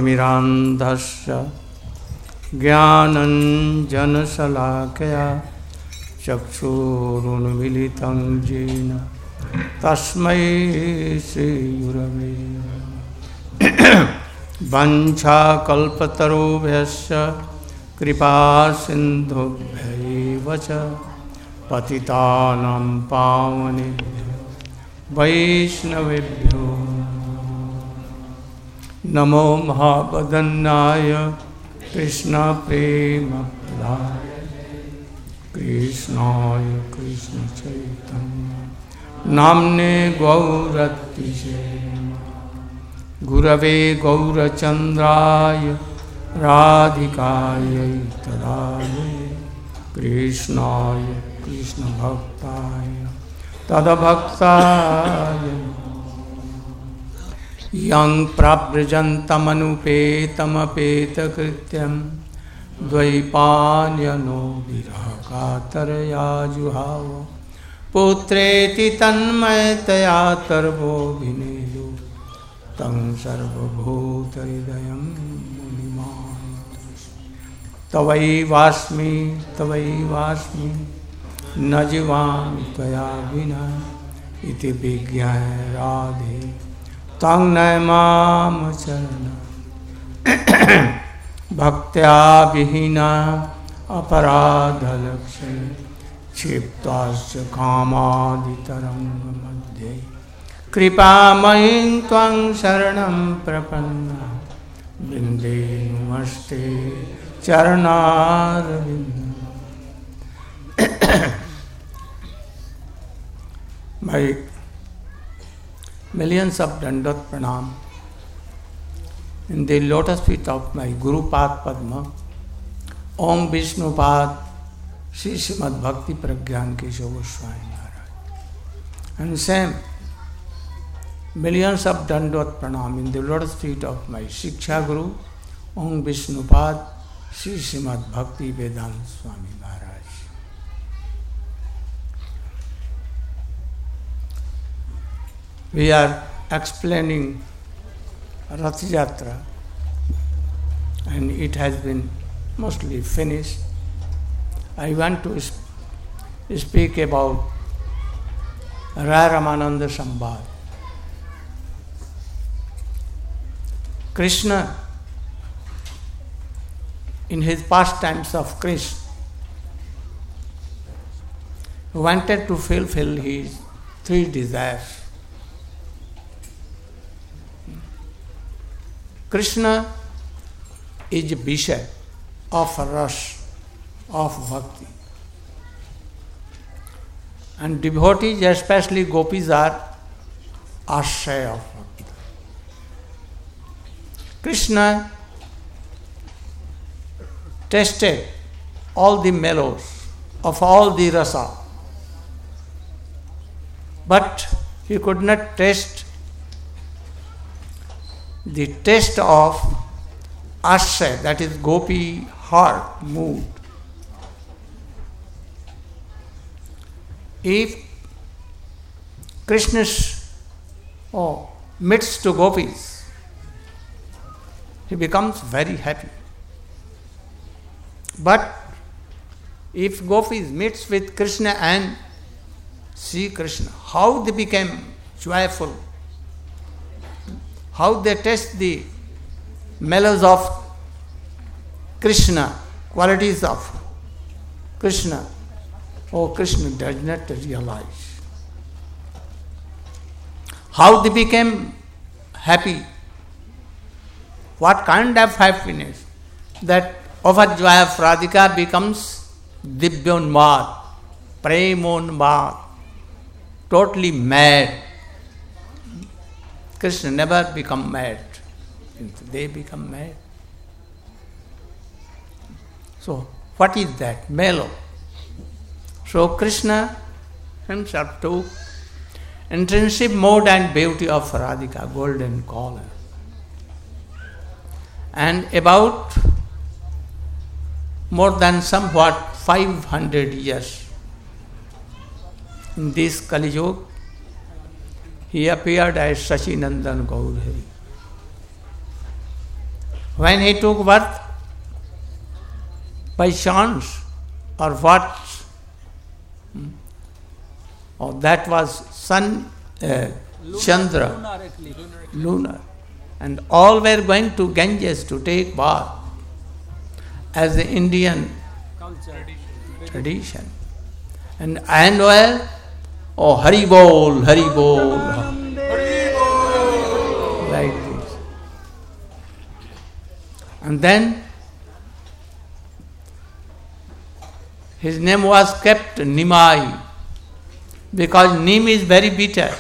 मिरान्धस्य ज्ञानञ्जनशलाकया चक्षुरुन्मीलितं येन तस्मै श्रीगुरवे वञ्चाकल्पतरुभ्यश्च कृपासिन्धुभ्यैव च पतितानां पावनेभ्यो वैष्णवेभ्यो नमो महावदन्नाय कृष्णप्रेमप्रदाय कृष्णाय कृष्णचैतन्य नाम्ने गौरतिशे गुरवे गौरचन्द्राय राधिकायै तदालये कृष्णाय कृष्णभक्ताय तदभक्ताय यं प्रव्रजन्तमनुपेतमपेतकृत्यं द्वैपायनो विरहकातरया जुहाव पुत्रेति तन्मयतया तर्वोऽभिनेदो तं सर्वभूतहृदयं मुनिमान् तवैवास्मि न जीवामि त्वया विना इति विज्ञाय राधे तं नमाम चरणं भक्त्या विहीना अपराधलक्ष्मी क्षिप्ताश्च कामादितरङ्गमध्ये कृपामयीं त्वं शरणं प्रपन्ना वृन्दे नमस्ते चरणारविन्दम्। My millions of Dandot Pranam in the lotus feet of my Guru Pad Padma, Om Vishnu Pad, Sri Srimad Bhakti Pragyan Keshav Goswami Maharaj. And same millions of Dandot Pranam in the lotus feet of my Shiksha Guru, Om Vishnu Pad, Sri Srimad Bhakti Vedanta Swami Maharaj. We are explaining Rath Yatra and it has been mostly finished. I want to speak about Raya Ramananda Sambad. Krishna, in his pastimes of Krishna, wanted to fulfill his three desires. Krishna is a bishop of rasa, of bhakti. And devotees, especially gopis, are ashraya of bhakti. Krishna tasted all the mellows of all the rasa, but he could not taste the taste of ashraya, that is gopi heart, mood. If Krishna meets to gopis, he becomes very happy. But if gopis meets with Krishna and see Krishna, how they became joyful, how they taste the mellows of Krishna, qualities of Krishna. Oh, Krishna does not realize. How they became happy. What kind of happiness? That over joy of Radhika becomes Divyonmad, Premonmad, totally mad. Krishna never become mad. They become mad. So, what is that? Mellow. So, Krishna himself took intrinsic mode and beauty of Radhika, golden collar. And about more than somewhat 500 years in this Kali Yuga, he appeared as Sachinandan Gaurhari. When he took birth, by chance or what? Oh, that was sun, Chandra, lunar. And all were going to Ganges to take bath as the Indian tradition. And where? Oh, Hari Bol, Hari Bol. Like this. And then his name was kept Nimai, because Nim is very bitter.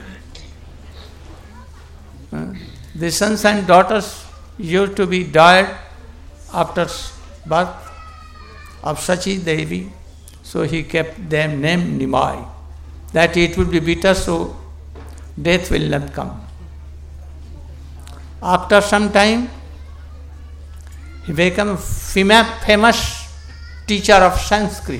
The sons and daughters used to be died after birth of Sachi Devi, so he kept them name Nimai, that it will be bitter, so death will not come. After some time, he became a famous teacher of Sanskrit.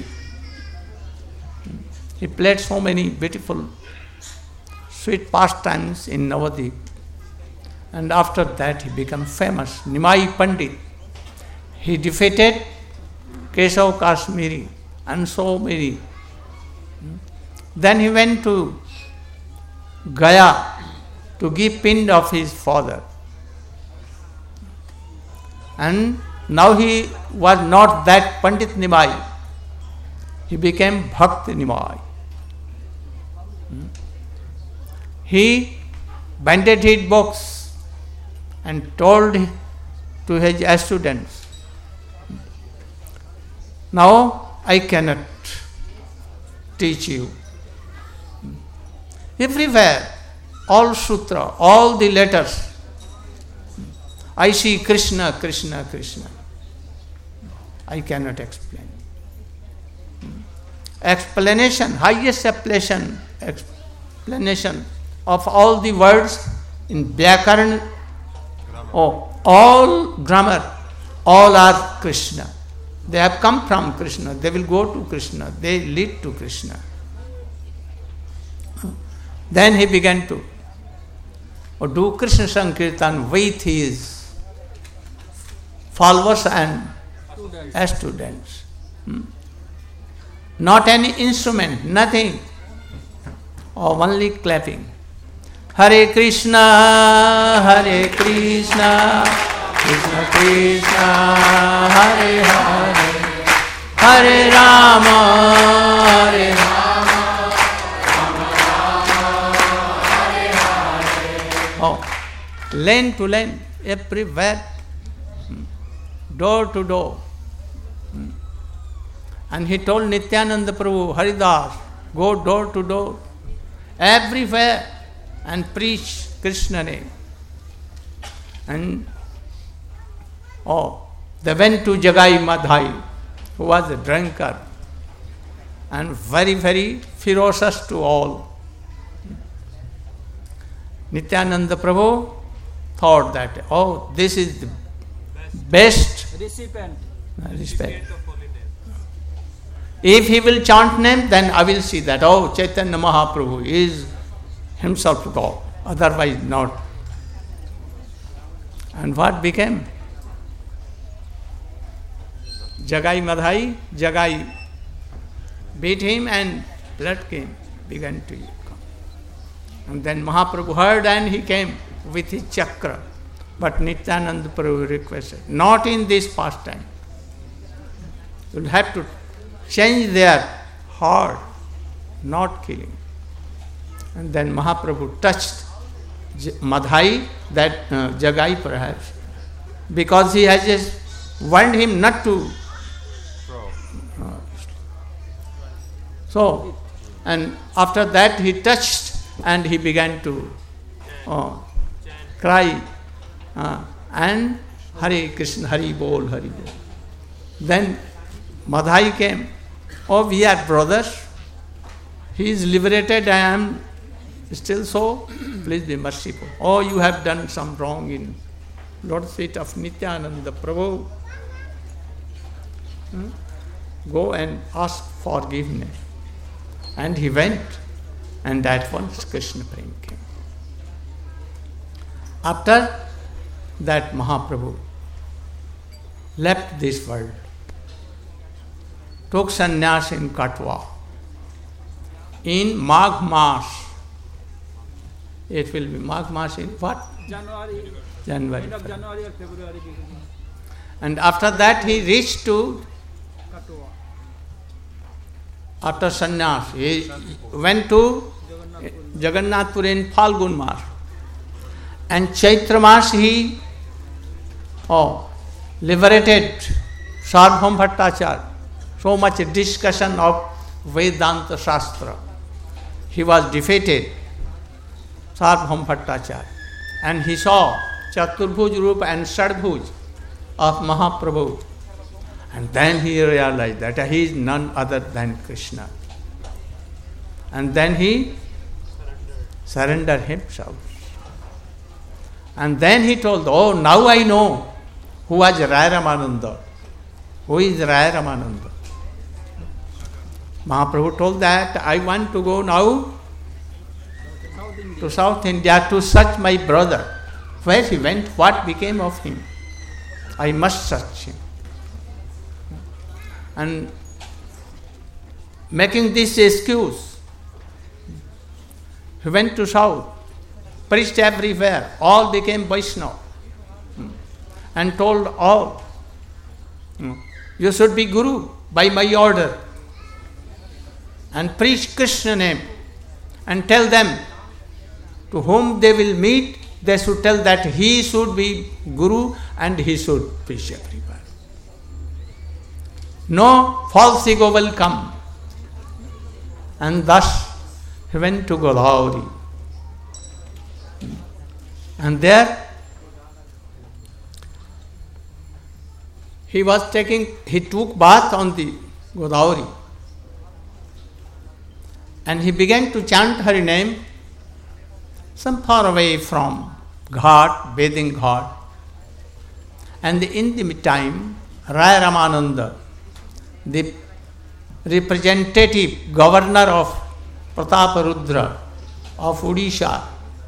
He played so many beautiful, sweet pastimes in Navadvip. And after that he became famous, Nimai Pandit. He defeated Keshav Kashmiri and so many. Then he went to Gaya to give pind of his father. And now he was not that Pandit Nimai. He became Bhakt Nimai. He banded his books and told to his students, now I cannot teach you. Everywhere, all sutra, all the letters, I see Krishna, Krishna, Krishna. I cannot explain. Explanation, highest explanation of all the words in Vyakaran, all grammar, all are Krishna. They have come from Krishna. They will go to Krishna. They lead to Krishna. Then he began to do Krishna Sankirtan with his followers and students. Not any instrument, nothing. Only clapping. Hare Krishna, Hare Krishna, Krishna Krishna, Hare Hare, Hare Rama, Hare Rama, Rama Rama, Hare Hare. Lane to lane, everywhere, door to door. And he told Nityananda Prabhu, Haridas, go door to door, everywhere, and preach Krishna name. And they went to Jagai Madhai, who was a drunkard and very, very ferocious to all. Nityananda Prabhu thought that, this is the best recipient. If he will chant name, then I will see that, Chaitanya Mahaprabhu is himself God, otherwise not. And what became? Jagai Madhai, Jagai beat him and blood began to come. And then Mahaprabhu heard and he came with his chakra. But Nityananda Prabhu requested, not in this pastime. You will have to change their heart, not killing. And then Mahaprabhu touched Madhai, that Jagai perhaps, because he has just warned him not to. So, and after that he touched and he began to cry and Hare Krishna, Hari Bol, Hari Bol. Then Madhai came, we are brothers. He is liberated, I am still so, please be merciful. You have done some wrong in Lotus feet of Nityananda Prabhu. Go and ask forgiveness. And he went, and at once Krishna Prem came. After that, Mahaprabhu left this world, took sannyas in Katwa. In Magh Mas, it will be Magh Mas in what? January. January. End of January or February. And after that he reached to, Katwa. after sannyas, he went to Jagannathpur in Phalgun Mas. And Chaitra Mas he liberated Sarvabhauma Bhattacharya. So much discussion of Vedanta Shastra. He was defeated, Sarvabhauma Bhattacharya. And he saw Chaturbhuj Rupa and Shadbhuj of Mahaprabhu. And then he realized that he is none other than Krishna. And then he surrendered himself. And then he told, oh, now I know who was Raya Ramananda. Who is Raya Ramananda? Mahaprabhu told that I want to go now to South India to search my brother. Where he went, what became of him? I must search him. And making this excuse, he went to South, preached everywhere, all became Vaishnava, and told all, you should be Guru by my order, and preach Krishna name, and tell them to whom they will meet, they should tell that he should be Guru and he should preach everywhere. No false ego will come. And thus he went to Godavari. And there he took bath on the Godavari. And he began to chant her name some far away from Ghat, bathing Ghat. And in the meantime, Raya Ramananda, the representative governor of Prataparudra of Odisha,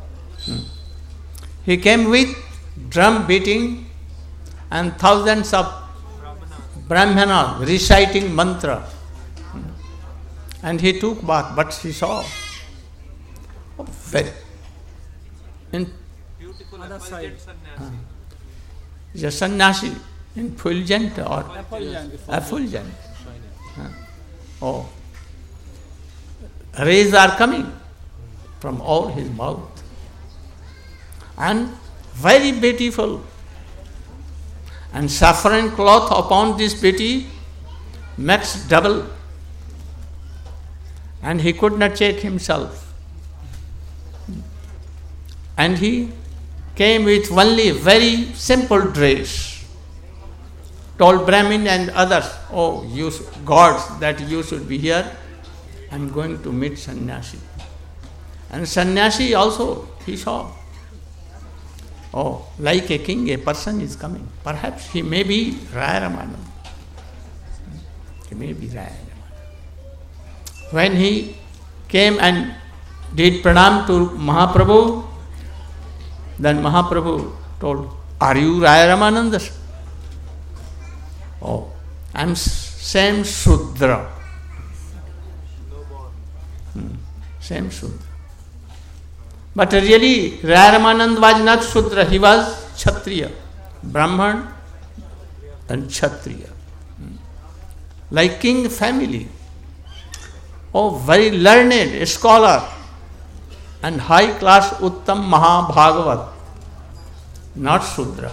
he came with drum beating and thousands of Brahmanas reciting mantra. And he took bath, but he saw very Beautiful other side. The sannyasi, effulgent or effulgent. Rays are coming from all his mouth. And very beautiful. And saffron cloth upon this beauty makes double. And he could not check himself. And he came with only very simple dress. Told Brahmin and others, oh, you gods, that you should be here. I am going to meet sannyasi. And sannyasi also, he saw. Oh, like a king, a person is coming. Perhaps he may be Raya Ramananda. He may be Raya Ramananda. When he came and did pranam to Mahaprabhu, then Mahaprabhu told, are you Raya Ramananda? Oh, I am same Shudra. Same Shudra. But really, Raya Ramananda was not Shudra, he was Kshatriya. Brahman and Kshatriya. Like king family. Oh, very learned scholar and high class Uttam Mahabhagavat. Not Shudra.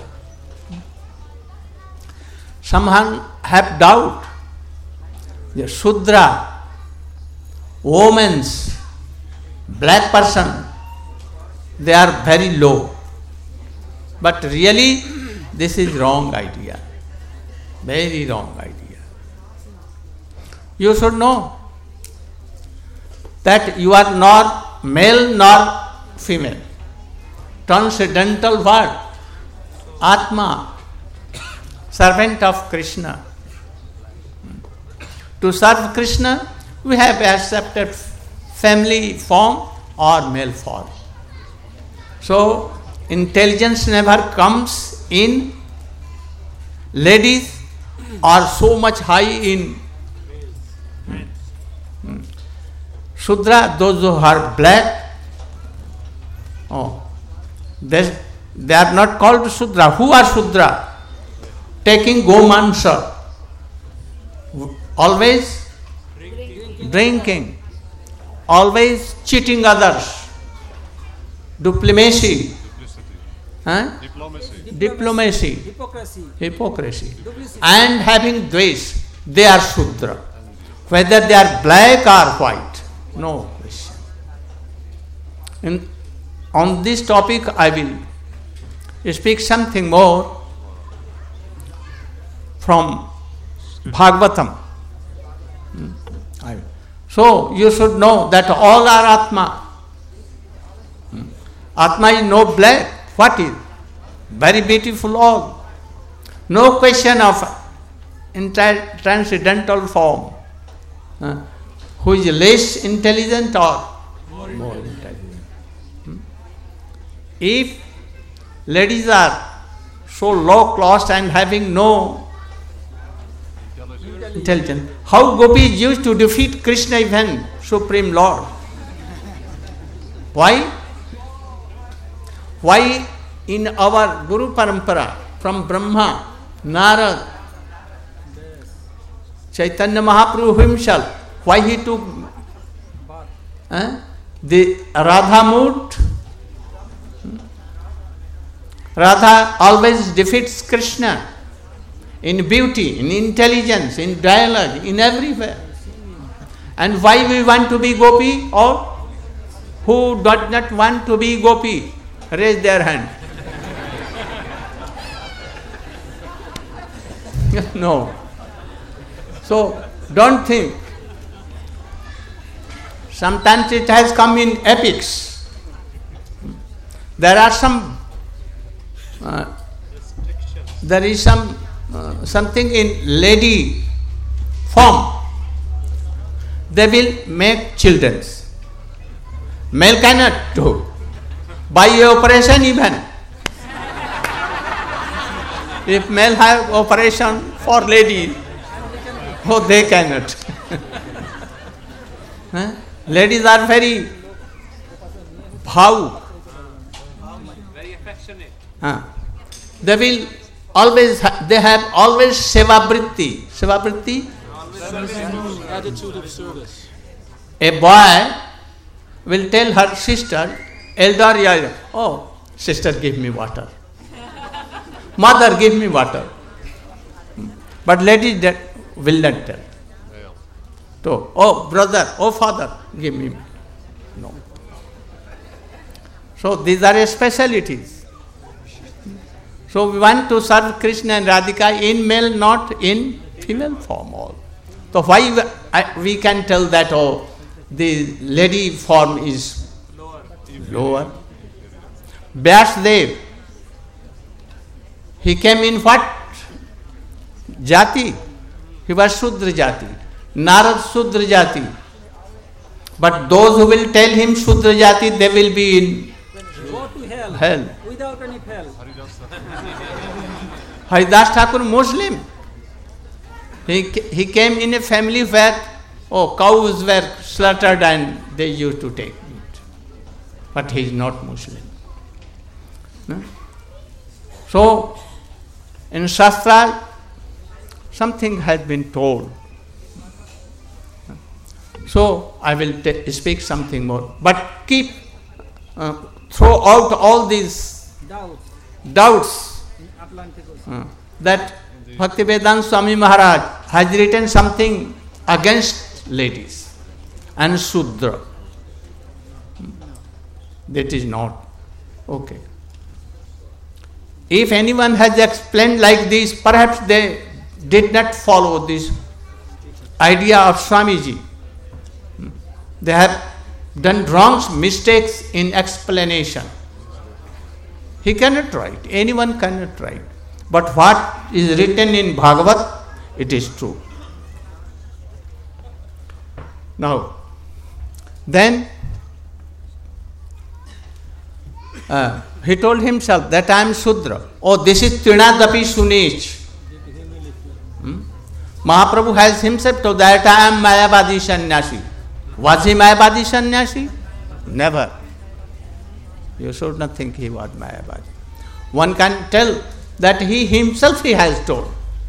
Some have doubt. The Shudra, women's, black person, they are very low. But really, this is wrong idea. Very wrong idea. You should know that you are not male nor female. Transcendental word. Atma. Servant of Krishna. To serve Krishna, we have accepted family form or male form. So, intelligence never comes in ladies are so much high in Shudra, those who are black, they are not called Shudra. Who are Shudra? Taking Gomansa, always drinking, always cheating others, diplomacy, hypocrisy, and having dvesh. They are Shudra. Whether they are black or white, no question. On this topic I will speak something more from Bhagavatam. So you should know that all are Atma. Atma is no black. What is? Very beautiful all. No question of transcendental form. Who is less intelligent or more intelligent? If ladies are so low class and having no intelligence, how gopis used to defeat Krishna even, Supreme Lord? Why? Why in our Guru Parampara, from Brahma, Narad, Chaitanya Mahaprabhu himself, why he took the Radha mood? Radha always defeats Krishna in beauty, in intelligence, in dialogue, in everywhere. And why we want to be gopi? Or who does not want to be gopi? Raise their hand. No. So, don't think. Sometimes it has come in epics. There are some, there is something in lady form. They will make children. Male cannot do. By operation even. If male have operation for lady, they cannot. Ladies are very bhav. Very affectionate. They will always, they have always seva vritti. Seva vritti? Attitude of service. A boy will tell her sister, elder, oh, sister, give me water. Mother, give me water. But ladies that will not tell. So, oh brother, oh father, give me. No. So these are specialities. So we want to serve Krishna and Radhika in male, not in female form all. So why we can tell that, oh, the lady form is lower. Vyasdev, he came in what? Jati. He was Shudra Jati. Narad Shudra Jati. But those who will tell him Shudra Jati, they will be in Go to hell. Without any hell. Haridas Thakur, Muslim. He came in a family where, cows were slaughtered and they used to take meat. But he is not Muslim. No? So, in Shastra, something has been told. So, I will speak something more. But throw out all these doubts In Atlantic Ocean. that Bhaktivedanta Swami Maharaj has written something against ladies and Shudra. That is not okay. If anyone has explained like this, perhaps they did not follow this idea of Swamiji. They have done wrong mistakes in explanation. He cannot write, anyone cannot write. But what is written in Bhagavat, it is true. Now, then he told himself that I am Shudra. Oh, this is Trinadapi Sunech. Mahaprabhu has himself told that I am Mayavadi Sannyasi. Was he Mayavadi Sannyasi? Never. You should not think he was Mayavadi. One can tell that he himself he has told.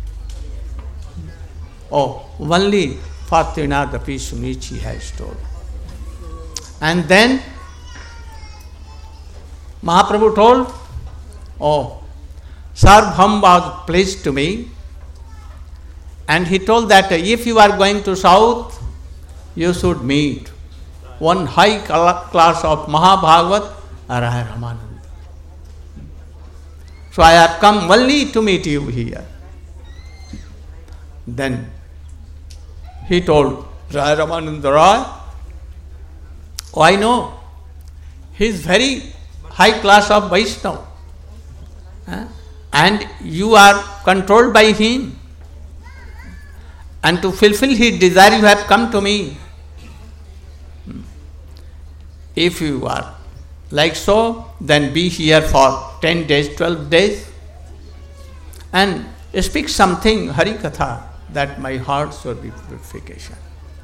Oh, only for Trinadapi Sunichi has told. And then Mahaprabhu told, oh, Sarvabhaum was pleased to me. And he told that if you are going to south, you should meet one high class of Mahabhagavat, Raya Ramananda. So I have come only to meet you here. Then he told Raya Ramananda Roy, oh, I know, he is very high class of Vaishnava. And you are controlled by him. And to fulfill his desire, you have come to me. If you are like so, then be here for 10 days, 12 days, and speak something, Hari Katha, that my heart should be purification.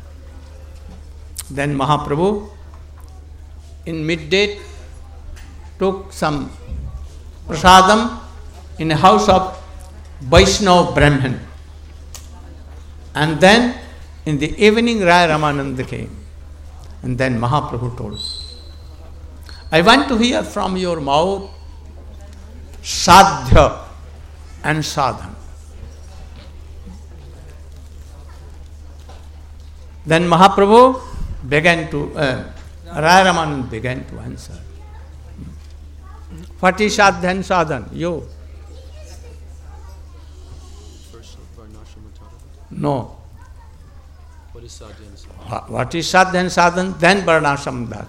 Then Mahaprabhu, in midday, took some prasadam in a house of Vaishnava Brahman. And then in the evening Raya Ramananda came. And then Mahaprabhu told, I want to hear from your mouth sadhya and sadhana. Then Mahaprabhu began to, Raya Ramananda began to answer. What is sadhya and sadhana? You? No. What is sadhya and sadhana? What is sadhya and sadhana? Then varnashram dhat.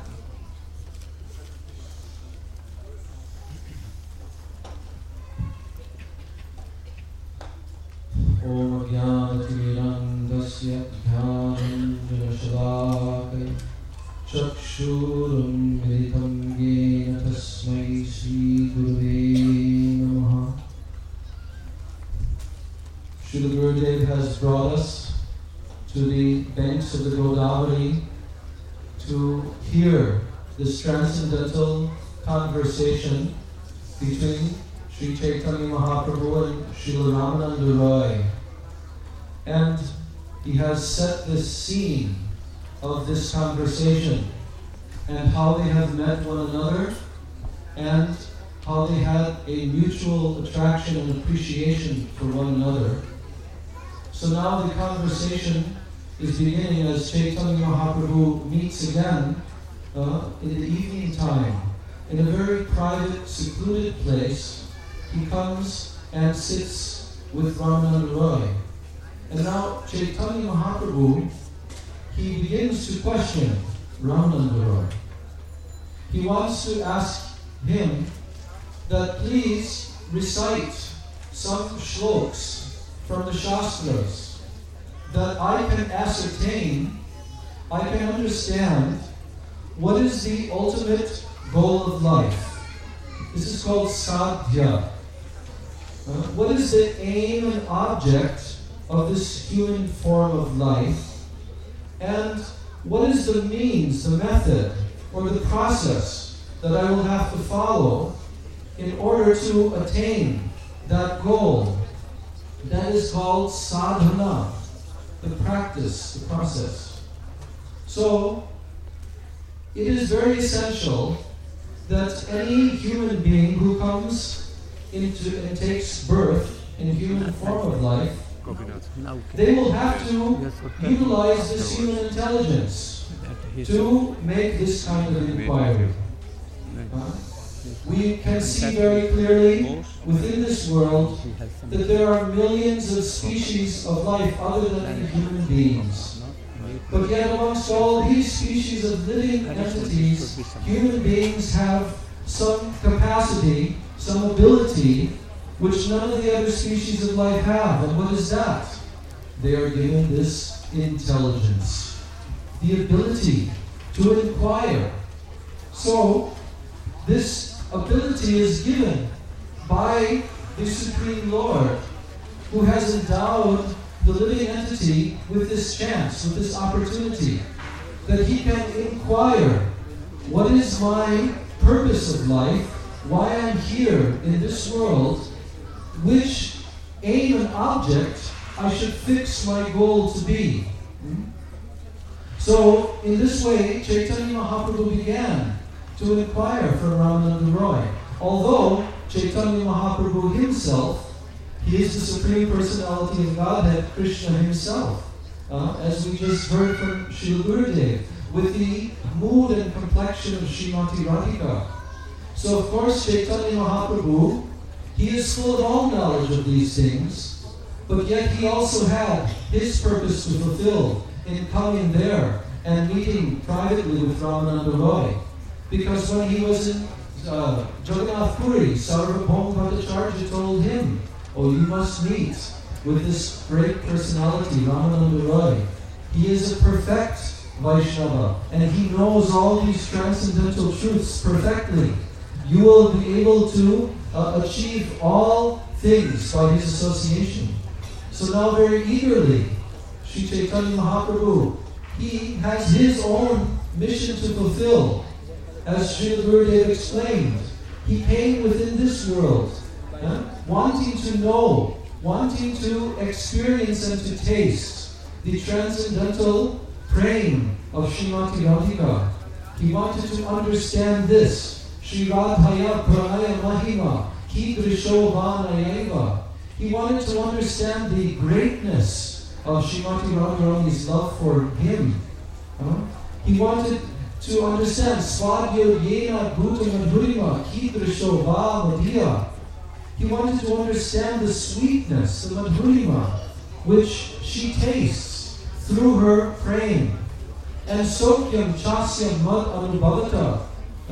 Om Jnanatirandasya Dhyananjanashalakaya Chakshurum Militam Yena Tasmai Shri Gurave Namaha. Srila Gurudev has brought us to the banks of the Godavari to hear this transcendental conversation between Sri Chaitanya Mahaprabhu and Srila Ramananda Roy. And he has set this scene of this conversation and how they have met one another and how they had a mutual attraction and appreciation for one another. So now the conversation is beginning as Chaitanya Mahaprabhu meets again in the evening time in a very private, secluded place. He comes and sits with Ramananda Roy. And now Chaitanya Mahaprabhu, he begins to question Ramananda Roy. He wants to ask him that please recite some shlokas from the Shastras that I can ascertain, I can understand what is the ultimate goal of life. This is called sadhya. What is the aim and object of this human form of life? And what is the means, the method, or the process that I will have to follow in order to attain that goal? That is called sadhana, the practice, the process. So, it is very essential that any human being who comes into and takes birth in a human form of life, they will have to utilize this human intelligence to make this kind of inquiry. We can see very clearly within this world that there are millions of species of life other than human beings. But yet amongst all these species of living entities, human beings have some capacity, some ability, which none of the other species of life have. And what is that? They are given this intelligence, the ability to inquire. So, this ability is given by the Supreme Lord, who has endowed the living entity with this chance, with this opportunity, that he can inquire, what is my purpose of life, why I'm here in this world, which aim and object I should fix my goal to be. So, in this way, Chaitanya Mahaprabhu began to inquire from Ramananda Roy. Although Chaitanya Mahaprabhu himself, he is the Supreme Personality of Godhead, Krishna himself, as we just heard from Srila Gurudev, with the mood and complexion of Srimati Radhika. So of course Chaitanya Mahaprabhu, he is full of all knowledge of these things, but yet he also had his purpose to fulfill in coming there and meeting privately with Ramananda Roy. Because when he was in Jagannath Puri, Sarvabhauma Bhattacharya told him, oh, you must meet with this great personality, Ramananda Roy. He is a perfect Vaishnava, and he knows all these transcendental truths perfectly. You will be able to achieve all things by his association. So now very eagerly, Sri Chaitanya Mahaprabhu, he has his own mission to fulfill. As Srila Gurudev explained, he came within this world, wanting to know, wanting to experience and to taste the transcendental praying of Srimati Radhika. He wanted to understand this. Shri Radhaya Pranaya Mahima Kidrisho Vanayeva. He wanted to understand the greatness of Srimati Radharani's love for him. He wanted to understand Svadyo Yena Bhuta Madhurima Kidrisho Vanadiya. He wanted to understand the sweetness, the Madhurima, which she tastes through her praying. And Sokyam Chasyam Mad Anubhavata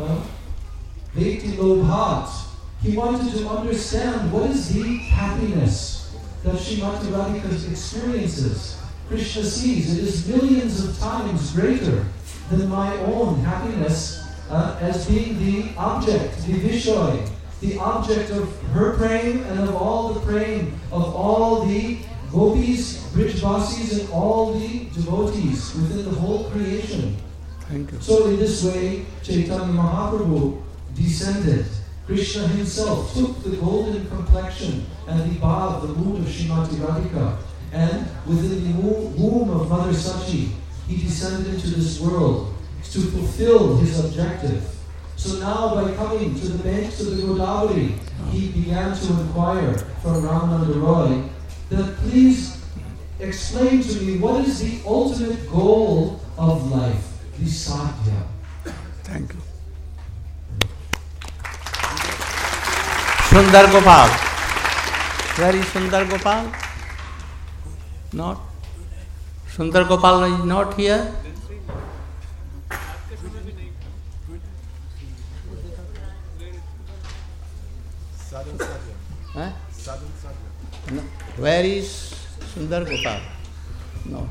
Vekti Lobhat. He wanted to understand what is the happiness that Srimati Radhika experiences. Krishna sees it is millions of times greater than my own happiness as being the object, the Vishoy, the object of her praying and of all the praying of all the gopis, Brijvasis, and all the devotees within the whole creation. Thank you. So in this way, Chaitanya Mahaprabhu descended. Krishna himself took the golden complexion and the bhav, the mood of Srimati Radhika, and within the womb of Mother Sachi, he descended into this world to fulfill his objective. So now by coming to the banks of the Godavari, he began to inquire from Ramananda Roy that please explain to me what is the ultimate goal of life, the sadhya. Thank you. Sundar Gopal. Where is Sundar Gopal? Not. Sundar Gopal is not here. Huh? No. Where is Sundar Gopal? No.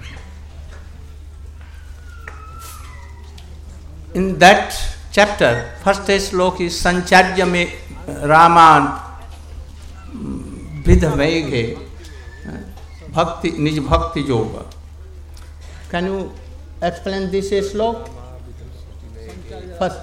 In that chapter, first slok is Sancharya me Raman Vidha Meghe Bhakti Nij Bhakti Yoga. Can you explain this slok? First.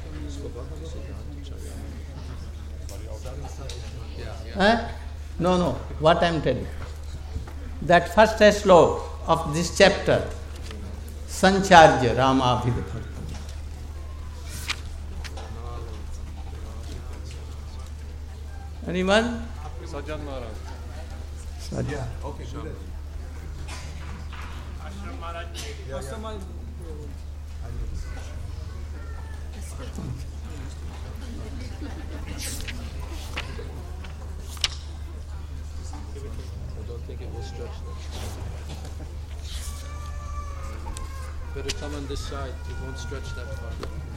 No, what I am telling. That first slok of this chapter, Sancharya Rama Vidha Bhakti. Anyone? Sajan Maharaj. Sajan. Yeah, okay, good. Ashram Maharaj. Ashram Maharaj. I don't think it will stretch that. Better come on this side, it won't stretch that far.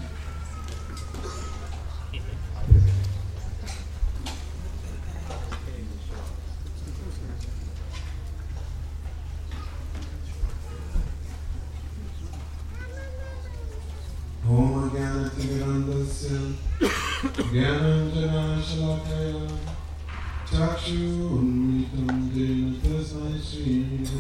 Om Jnanatirandasya Jnananjanashalakaya Chakshu Unmitam Dena Tasmai Shri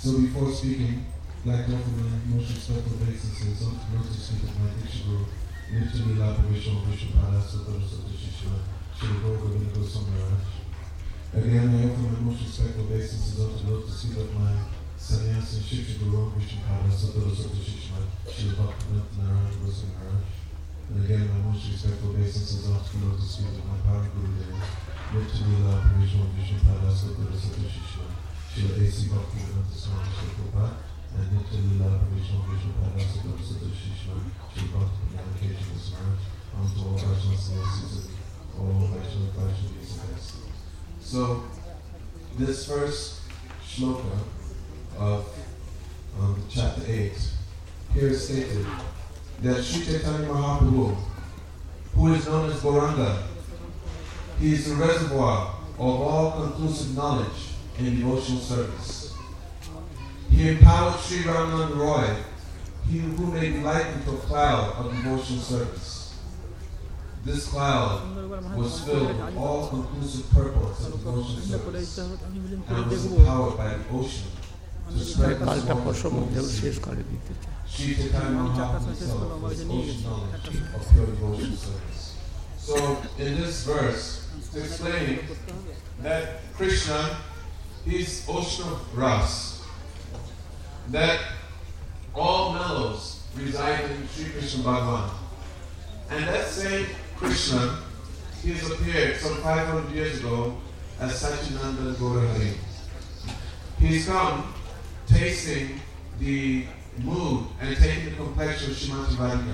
So before speaking, like offer my most respectful obeisances unto the Lord to speak of my Diksha Guru, Nitya Lila Parishon Vishnupada Sutta Sutta Shishma, Shri Govinda Gosamaraj. Again, I offer my most respectful obeisances unto the Lord to speak of my Sannyasi Shri Guru Vishnupada Sutta Sutta Shishma, Shri Bhaktivinoda Narayana Gosamaraj. And again, my most respectful obeisances unto the Lord to speak of my Paraguru Dev, Nitya Lila Parishon Vishnupada Sutta Sutta Shishma, Shri A.C. Bhaktivinoda Swami Shri Prabhupada, and Nitya Lila Parishon Vishnupada Sutta Sutta Shishma, Shri Bhaktivinoda Kesha Gosamaraj, unto all Vaishnava Sanyasis and all Vaishnava Vaishnavis. So, this first shloka of chapter 8, here is stated that Sri Chaitanya Mahaprabhu, who is known as Gauranga, he is the reservoir of all conclusive knowledge in devotional service. He empowered Sri Ramananda Roy, he who may be likened to a cloud of devotional service. This cloud was filled with all conclusive purports of devotional service and was empowered by the ocean to spread this form. Sri Chaitanya Mahaprabhu himself was ocean knowledge of pure devotional service. So in this verse, it's explaining that Krishna, he's ocean of ras, that all mellows reside in Sri Krishna Bhagavan. And that same Krishna, he has appeared some 500 years ago as Satchidananda Gaurahari. He's come tasting the mood and taking the complexion of Srimati Radhika.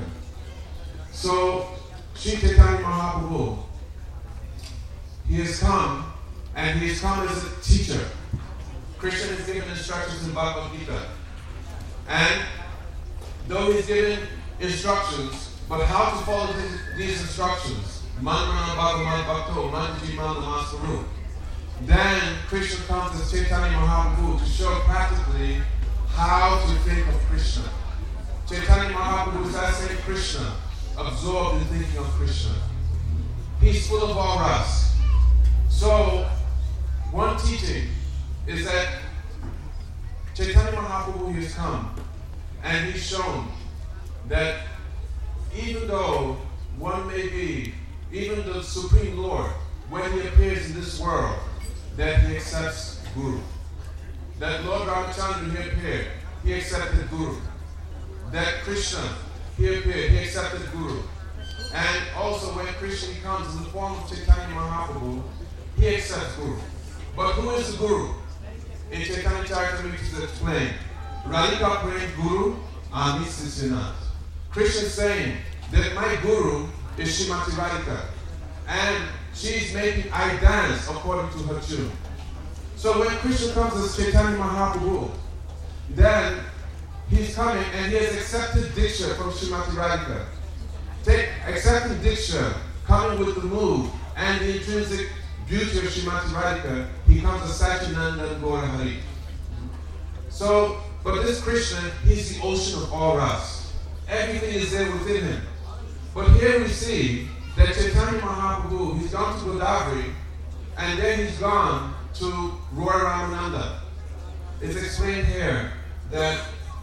So, Sri Chaitanya Mahaprabhu, he has come, and he has come as a teacher. Krishna is given instructions in Bhagavad Gita. And though he's given instructions, but how to follow these instructions, Manmana Bhagavan Bhakto, Manjimana Masaru, then Krishna comes as Chaitanya Mahaprabhu to show practically how to think of Krishna. Chaitanya Mahaprabhu is that same Krishna, absorbed in thinking of Krishna. He's full of all ras. So, one teaching is that Chaitanya Mahaprabhu has come and he's shown that even though one may be, even the Supreme Lord, when he appears in this world, that he accepts Guru. That Lord Ramachandra, he appeared, he accepted Guru. That Krishna, he appeared, he accepted Guru. And also when Krishna comes in the form of Chaitanya Mahaprabhu, he accepts Guru. But who is the Guru? In Chaitanya Charitamrita it is explained, Radhika Prem Guru Ami Sisinath. Krishna is saying that my Guru is Srimati Radhika. And she is making I dance according to her tune. So when Krishna comes as Chaitanya Mahaprabhu, then he's coming and he has accepted Diksha from Srimati Radhika. Accepting Diksha, coming with the mood and the intrinsic beauty of Srimati Radhika, he comes as Satchidananda Gaurahari. So, but this Krishna, he's the ocean of all ras. Everything is there within him. But here we see that Chaitanya Mahaprabhu, he's gone to Godavari, and then he's gone to Roy Ramananda. It's explained here that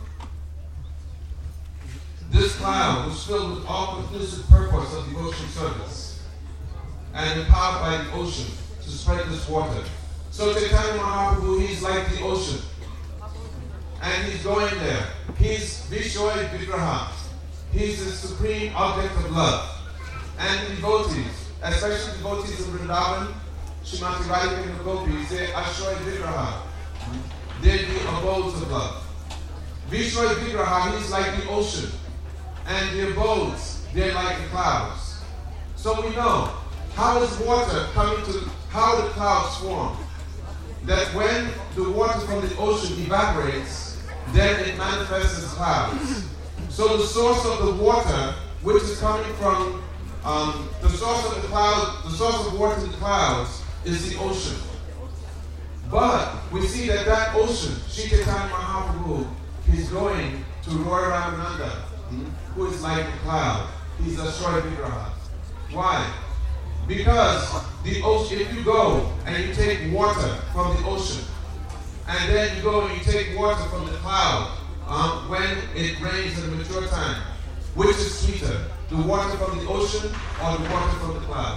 this cloud was filled with all conclusive purpose of devotional service and empowered by the ocean to spread this water. So Chaitanya Mahaprabhu, he's like the ocean. And he's going there. He's Vishoy Vigraha. He's the supreme object of love. And the devotees, especially devotees of Vrindavan, Srimati Radhika and the Gopis, they're Ashoy Vigraha. They're the abodes of love. Vishoy Vigraha, he's like the ocean. And the abodes, they're like the clouds. So we know, how is water coming to, how the clouds form? That when the water from the ocean evaporates, then it manifests as clouds. So the source of the water, which is coming from the source of the cloud, the source of water in the clouds, is the ocean. But we see that that ocean, Sri Chaitanya Mahaprabhu, is going to Roy Ramananda, who is like a cloud. He's a Shoy Vigraha. Why? Because the ocean, if you go and you take water from the ocean And then you go and you take water from the cloud when it rains at a mature time. Which is sweeter, the water from the ocean or the water from the cloud?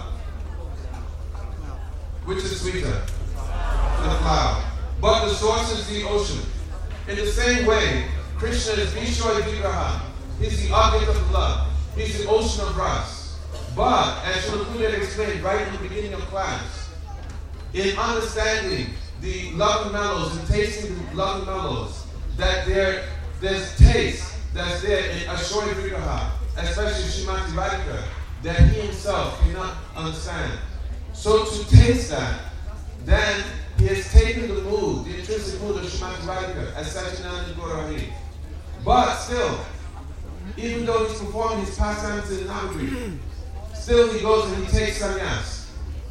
Which is sweeter? The cloud. But the source is the ocean. In the same way, Krishna is Vishwa Vigraha. He's the object of love. He's the ocean of rasa. But, as Srila explained right in the beginning of class, in understanding the love and mellows and tasting the love and mellows, that there's taste that's there in Ashwari Vigraha, especially Srimati Radhika, that he himself cannot understand. So to taste that, then he has taken the mood, the intrinsic mood of Srimati Radhika as Satyananda Gaurahari. But still, even though he's performing his pastimes in Navagri, still he goes and he takes sannyas.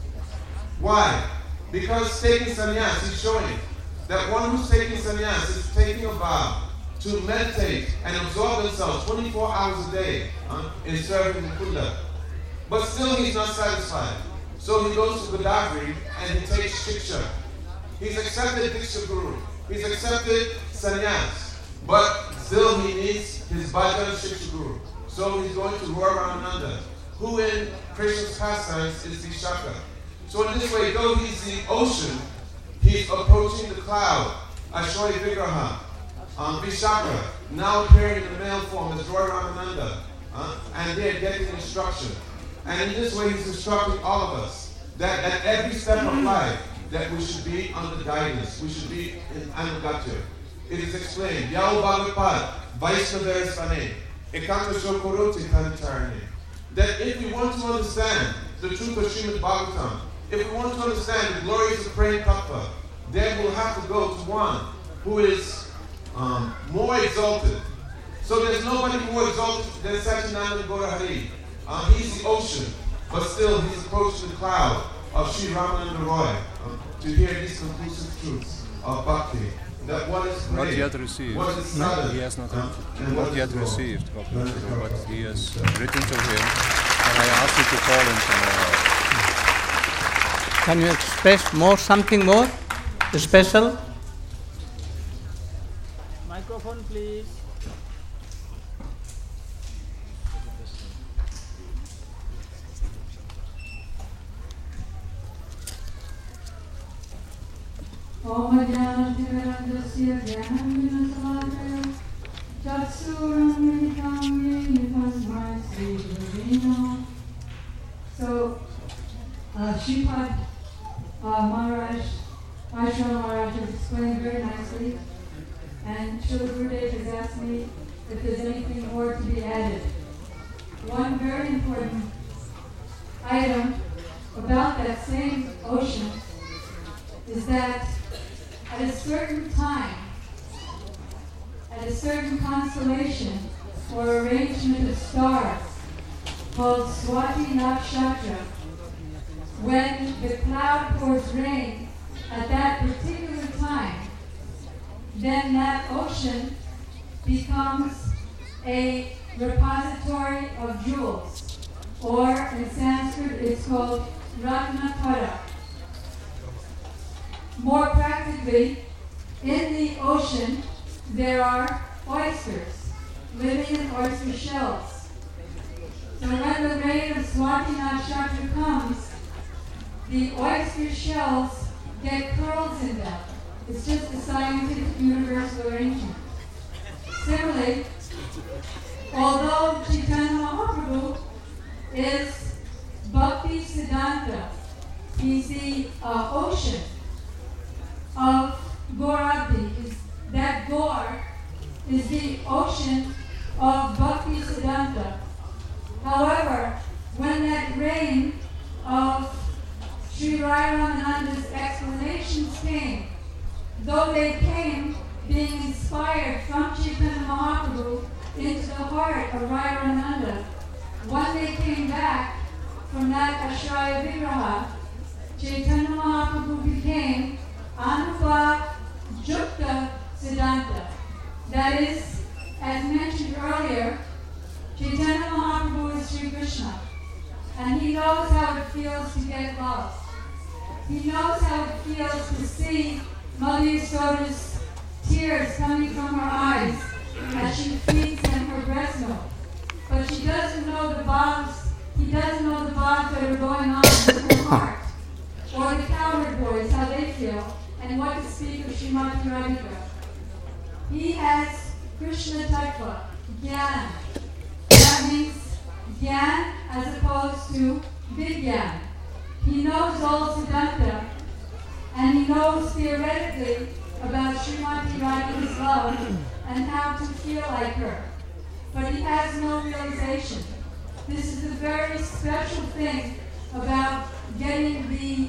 Why? Because taking sannyas, he's showing that one who's taking sannyas is taking a vow to meditate and absorb themselves 24 hours a day in serving Mukunda. But still he's not satisfied. So he goes to Godavari and he takes Shiksha. He's accepted Diksha Guru. He's accepted sannyas. But still he needs his Bhajan Shiksha Guru. So he's going to Gaura, who in Krishna's pastimes is the Shaka. So in this way, though he's the ocean, he's approaching the cloud, Ashwari Vigraha, Vishaka, now appearing in the male form as Roy Ramananda, and they're getting instruction. And in this way, he's instructing all of us that at every step of life, that we should be under guidance, we should be in Anugatya. It is explained, Yao Bhagavad, Vaishnava Svane, Ekanta Shokoroti Kanitarne. That if we want to understand the truth of Srimad Bhagavatam, if we want to understand the glories of Prem Tattva, then we'll have to go to one who is more exalted. So there's nobody more exalted than Satyananda Gaurahari. He's the ocean, but still he's approaching the cloud of Sri Ramananda Roy to hear these conclusive truths of Bhakti. That what is great, not yet received. What is sudden, he has not yet received, but he has written to him, and I asked him to call him tomorrow. Can you express something more special? Microphone, please. Om Jnanatirandasya Jnanavinasavakaya Chatsuram Yeni Tasmai Sri Guruvena. So, Shripad Maharaj, Vaishnava Maharaj has explained very nicely, and Srila Gurudev has asked me if there's anything more to be added. One very important item about that same ocean is that at a certain time, at a certain constellation or arrangement of stars called Swati Nakshatra, when the cloud pours rain at that particular time, then that ocean becomes a repository of jewels, or in Sanskrit it's called Ratnapara. More practically, in the ocean there are oysters living in oyster shells. So when the rain of Swati Nakshatra comes, the oyster shells get curls in them. It's just a scientific universal arrangement. Similarly, although Chaitanya Mahaprabhu is Bhakti Siddhanta, he's the ocean of Gaurabdi. That Gaur is the ocean of Bhakti Siddhanta. However, when that rain of Sri Rai Ramananda's explanations came, though they came being inspired from Chaitanya Mahaprabhu into the heart of Rai Ramananda, when they came back from that Ashraya Vigraha, Chaitanya Mahaprabhu became Anubhav Jukta Siddhanta. That is, as mentioned earlier, Chaitanya Mahaprabhu is Sri Krishna, and he knows how it feels to get lost. He knows how it feels to see Mother Yasoda's tears coming from her eyes as she feeds him her breast milk. But she doesn't know the bombs, he doesn't know the bombs that are going on in her heart, or the cowherd boys, how they feel, and what to speak of Srimati Radhika. He has Krishna Tattva, Gyan. That means Gyan as opposed to Vigyan. He knows all Siddhanta, and he knows theoretically about Srimati Radhika's love and how to feel like her. But he has no realization. This is the very special thing about getting the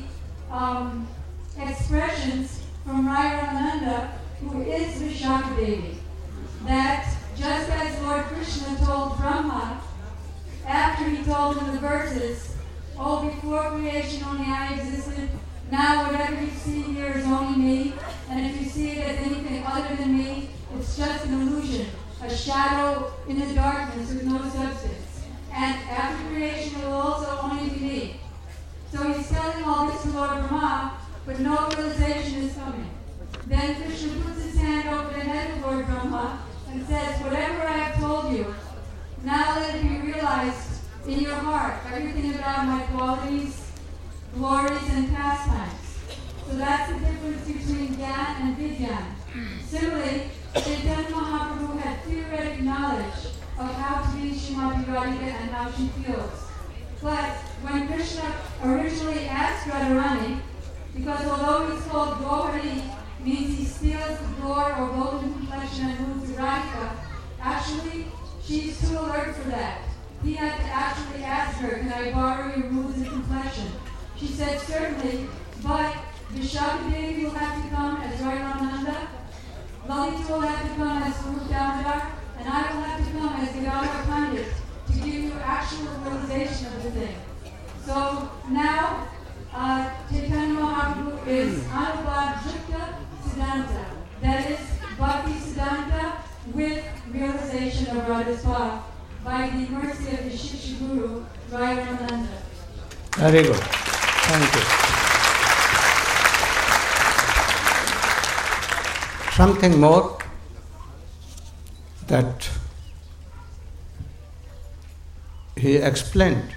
expressions from Rayananda, who is Vishaka Devi. That just as Lord Krishna told Brahma, after he told him the verses, oh, before creation only I existed, now whatever you see here is only me, and if you see it as anything other than me, it's just an illusion, a shadow in the darkness with no substance. And after creation it will also only be me. So he's telling all this to Lord Brahma, but no realization is coming. Then Krishna puts his hand over the head of Lord Brahma and says, whatever I have told you, now let it be realized in your heart, everything about my qualities, glories, and pastimes. So that's the difference between Gyan and Vigyan. Similarly, Chaitanya Mahaprabhu had theoretic knowledge of how to be Srimati Radhika and how she feels. But when Krishna originally asked Radharani, because although he's called Gohari, means he steals the door or golden complexion and moves to Radhika, actually, she's too alert for that. He had to actually ask her, can I borrow your moves and complexion? She said, certainly, but Vishaka Devi will have to come as Rayananda, Lalita will have to come as Rup Damodar, and I will have to come as Gadadhar Pandit to give you actual realization of the thing. So now, Chaitanya Mahaprabhu is Anubhav Jukta Siddhanta. That is Bhakti Siddhanta with realization of Radha's path by the mercy of the Shiksha Guru, Rayananda. Very good. Thank you. Something more that he explained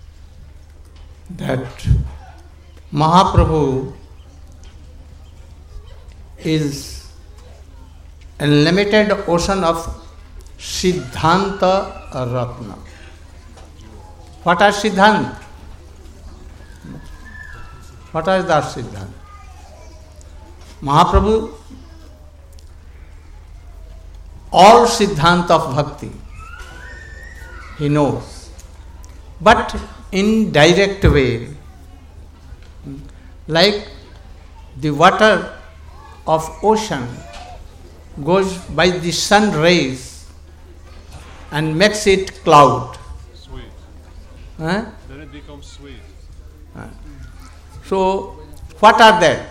that Mahaprabhu is a unlimited ocean of Siddhanta Ratna. What are Siddhanta? What is that Siddhanta? Mahaprabhu, all Siddhanta of Bhakti, he knows. But in direct way, like the water of ocean goes by the sun rays and makes it cloud. Sweet. Then it becomes sweet. So, what are that?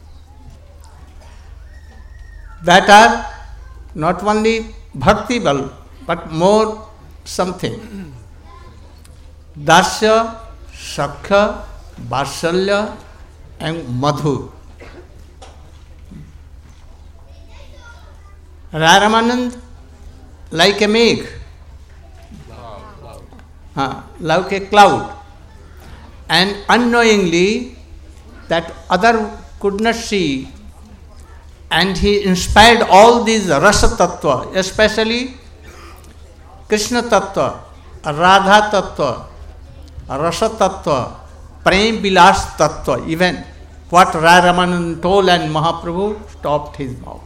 That are not only bhakti-bal, but more something. Dasya, Sakha, Vatsalya, and Madhu. Ramanand, like a megh, like a cloud. And unknowingly, that other could not see, and he inspired all these rasa tattva, especially Krishna tattva, Radha tattva, rasa tattva, prem vilas tattva, even what Ramanand told and Mahaprabhu stopped his mouth.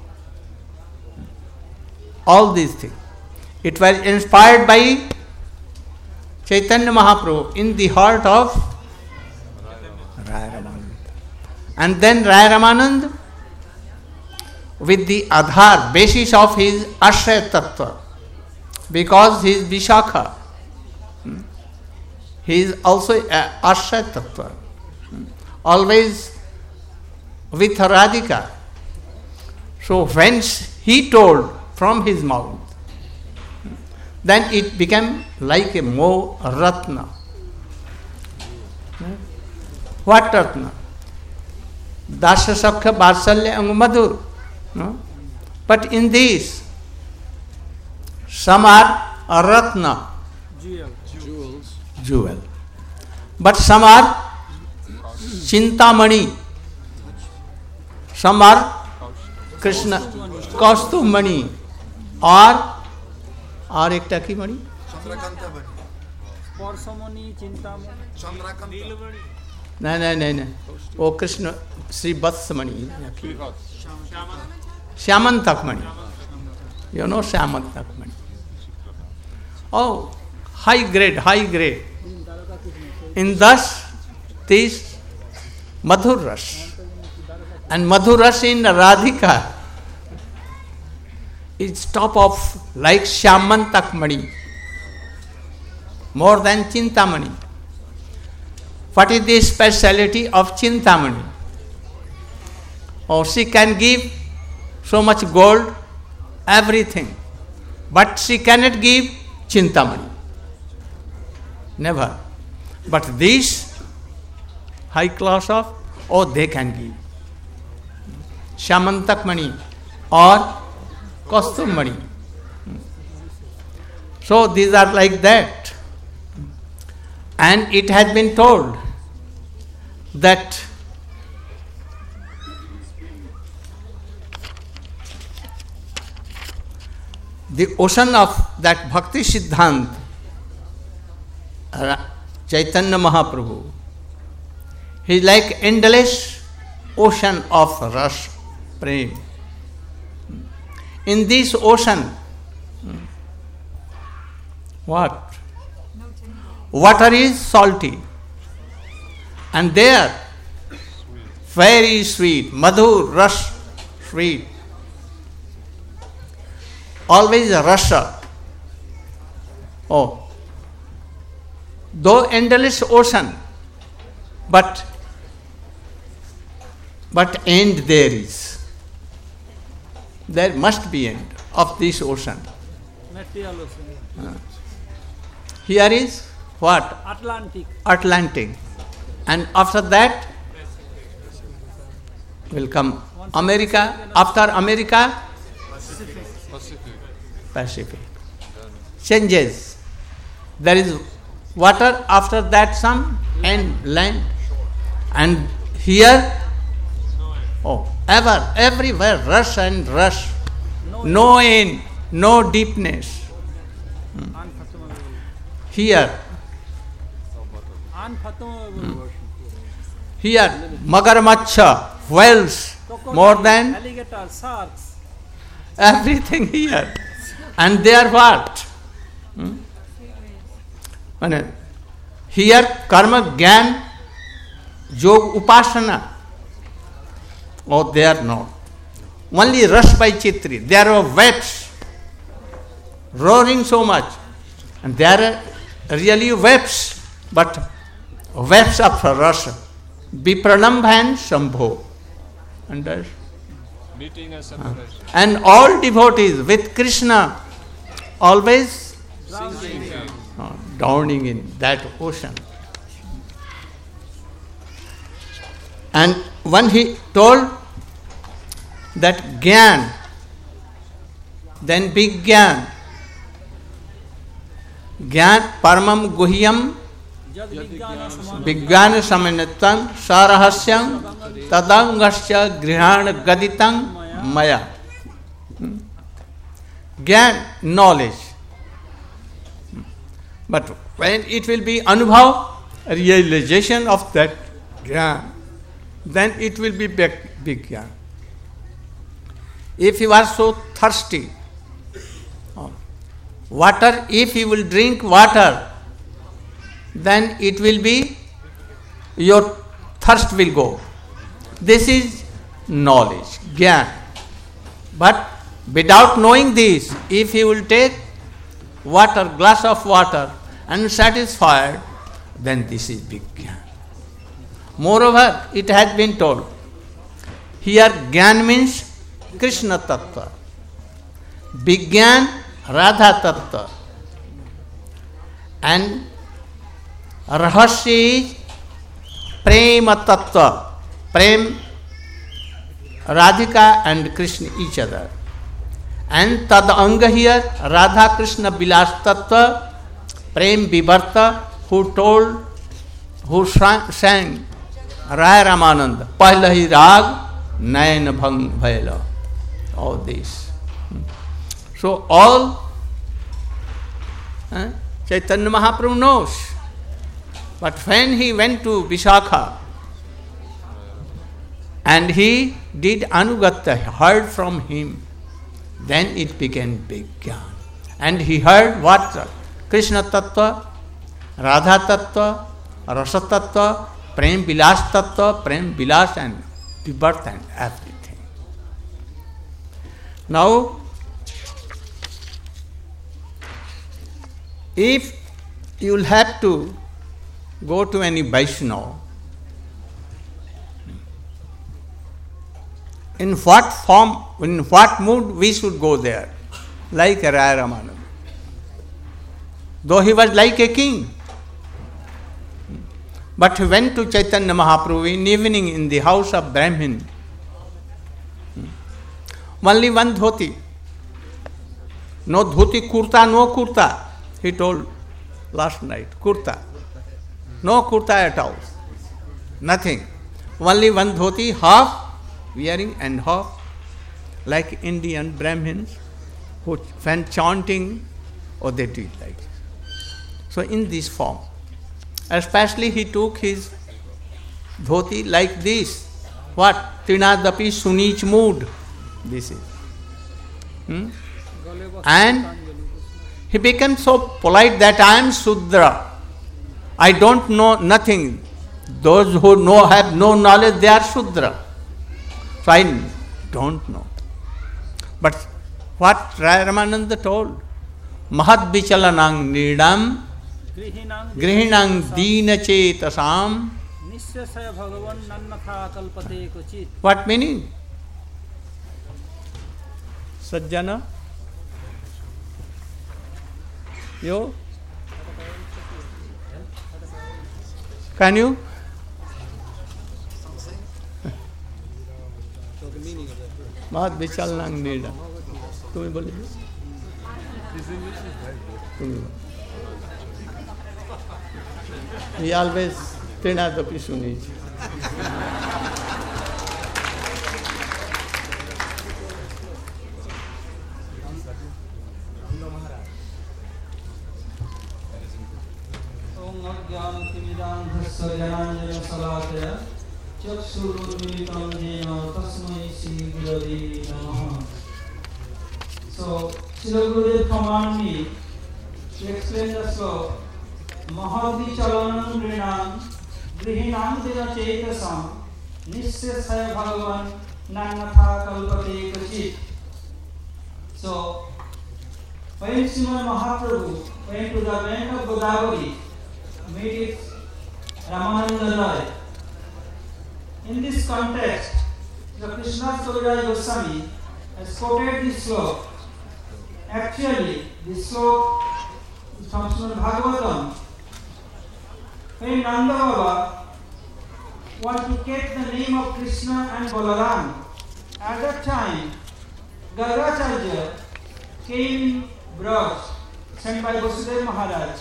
All these things. It was inspired by Chaitanya Mahaprabhu in the heart of Rai Ramanand. And then Rai Ramanand, with the Adhar, basis of his Ashraya Tattva, because he is Vishakha, he is also Ashraya Tattva, always with Radhika. So when he told from his mouth, then it became like a more Ratna. What Ratna? Dasya Sakha Vatsalya and Madhur. No? But in these, some are Ratna, jewel. But some are Chintamani, some are Krishna, Kaustumani, or एक टकी मणि परसमणि चिंतामणि नहीं वो कृष्ण श्री वत्समणि श्यामंतक मणि you know श्यामंतक Mani oh high grade in thus this Madhur Ras and Madhur Ras in Radhika is top of like Shyamantak Mani, more than Chintamani. What is the speciality of Chintamani? Oh, she can give so much gold, everything, but she cannot give Chintamani. Never. But this high class of, oh, they can give. Shyamantak Mani or Kaustum Mani. So these are like that. And it has been told that the ocean of that Bhakti Siddhant, Chaitanya Mahaprabhu, he is like endless ocean of Ras, Prem. In this ocean, what? Water is salty. And there, very sweet, Madhur, Ras, sweet. Always rasa. Oh. Though endless ocean, but end there is. There must be end of this ocean. Material ocean. Here is what? Atlantic. And after that will come America. After America, Pacific. Changes. There is water, after that some land. And here, everywhere, rush and rush. No end, no deepness. Here, Magarmacha, whales, more than alligator, sharks. Everything here. And they are what? Here, karma, gyan, yog, upasana. Oh, they are not. Only rush by Chitri. There are waves, roaring so much. And there are really waves, but waves of rasa. Vipranambhan Shambho. And meeting and separation. And all devotees with Krishna always drowning in that ocean. And when he told that Gyan, then big Gyan, Paramam Guhyam Vigyana Samanattam Sarahasyam Tadangasya Grihana Gaditang Maya. Gyan, knowledge. But when it will be Anubhav, realization of that Gyan, then it will be big Gyan. If you are so thirsty, water, if you will drink water, then it will be, your thirst will go. This is knowledge, Gyan. But without knowing this, if you will take water, glass of water, and satisfied, then this is big Gyan. Moreover, it has been told, here Gyan means Krishna Tattva, big Gyan, Radha Tattva, and Rahasya is Prema Tattva. Prem Radhika and Krishna each other. And tad anga here, Radha Krishna Bilas Tattva, Prem Vivarta, who sang Raya Ramananda, Pahla hi Rag, Nayan Bhang Bhaila. All this. So all Chaitanya Mahaprabhu knows. But when he went to Vishakha and he did Anugatta, heard from him, then it became big jnana. And he heard what? Krishna Tattva, Radha Tattva, Rasa Tattva, Prem Vilas Tattva, Prem Vilas and Vivarta and everything. Now, if you will have to go to any Vaishnava, in what form, in what mood we should go there? Like Raya Ramananda. Though he was like a king. But he went to Chaitanya Mahaprabhu in evening in the house of Brahmin. Only one dhoti. No dhoti kurta, no kurta. He told last night, kurta. No kurta at all. Nothing. Only one dhoti, half wearing and half like Indian Brahmins who when chanting, they did like this. So in this form. Especially he took his dhoti like this. What? Trinadapi Sunich mood. This is. And he became so polite that I am Sudra. I don't know nothing. Those who have no knowledge, they are Sudra. So I don't know. But what Raya Ramananda told? Mahat vichalanang nidam grihinang dina chetasam. What meaning? Sajjana? You? Can you? Mahat vichalanang nidam. तुम्हें बोले he always Trinadapi Sunij. Om Ajnana Timidam Dhassa Jananjana Salataya Chaksururmilitam Jena Tasmai Sri Gurave Namaha. So, Srila Gurudev commanded me to explain the sloka. Mahadvi chalanam grinam grihinam dina chetasam nissesaya bhagavan nannatha kalpate kachit. So, when Srimad Mahaprabhu went to the bank of Godavari, met Ramananda Rai. In this context, the Krishna Kaviraj Goswami has quoted this sloka. Actually, this sloka is from Srimad Bhagavatam. When Nanda Baba wanted to get the name of Krishna and Balaram, at that time, Gargacharya came in Braj, sent by Vasudeva Maharaj.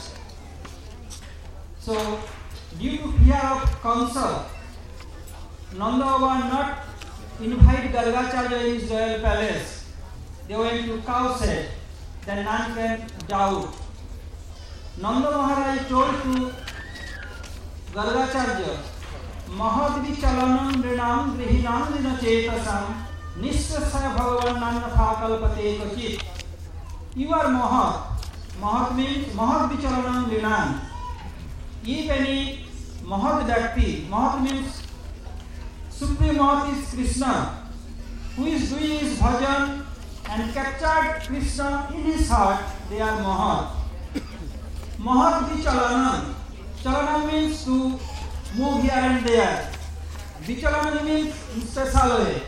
So, due to fear of Kamsa, Nanda Baba not invite Gargacharya in his royal palace. They went to Cowshed, that none can doubt. Nanda Maharaj told to Gargacharya, Mahadvi chalanam rinam grihinam dina chetasam nissasaya bhagavan nannatha kalpate kachit. You are Mahat. Mahat means Mahadvi chalanam rinam. If any Mahat Bhakti, Mahat means Supreme Mahat is Krishna, who is doing his bhajan and captured Krishna in his heart, they are Mahat. Mahadvi chalanam. Chalanam means to move here and there. Vichalanam means incessantly.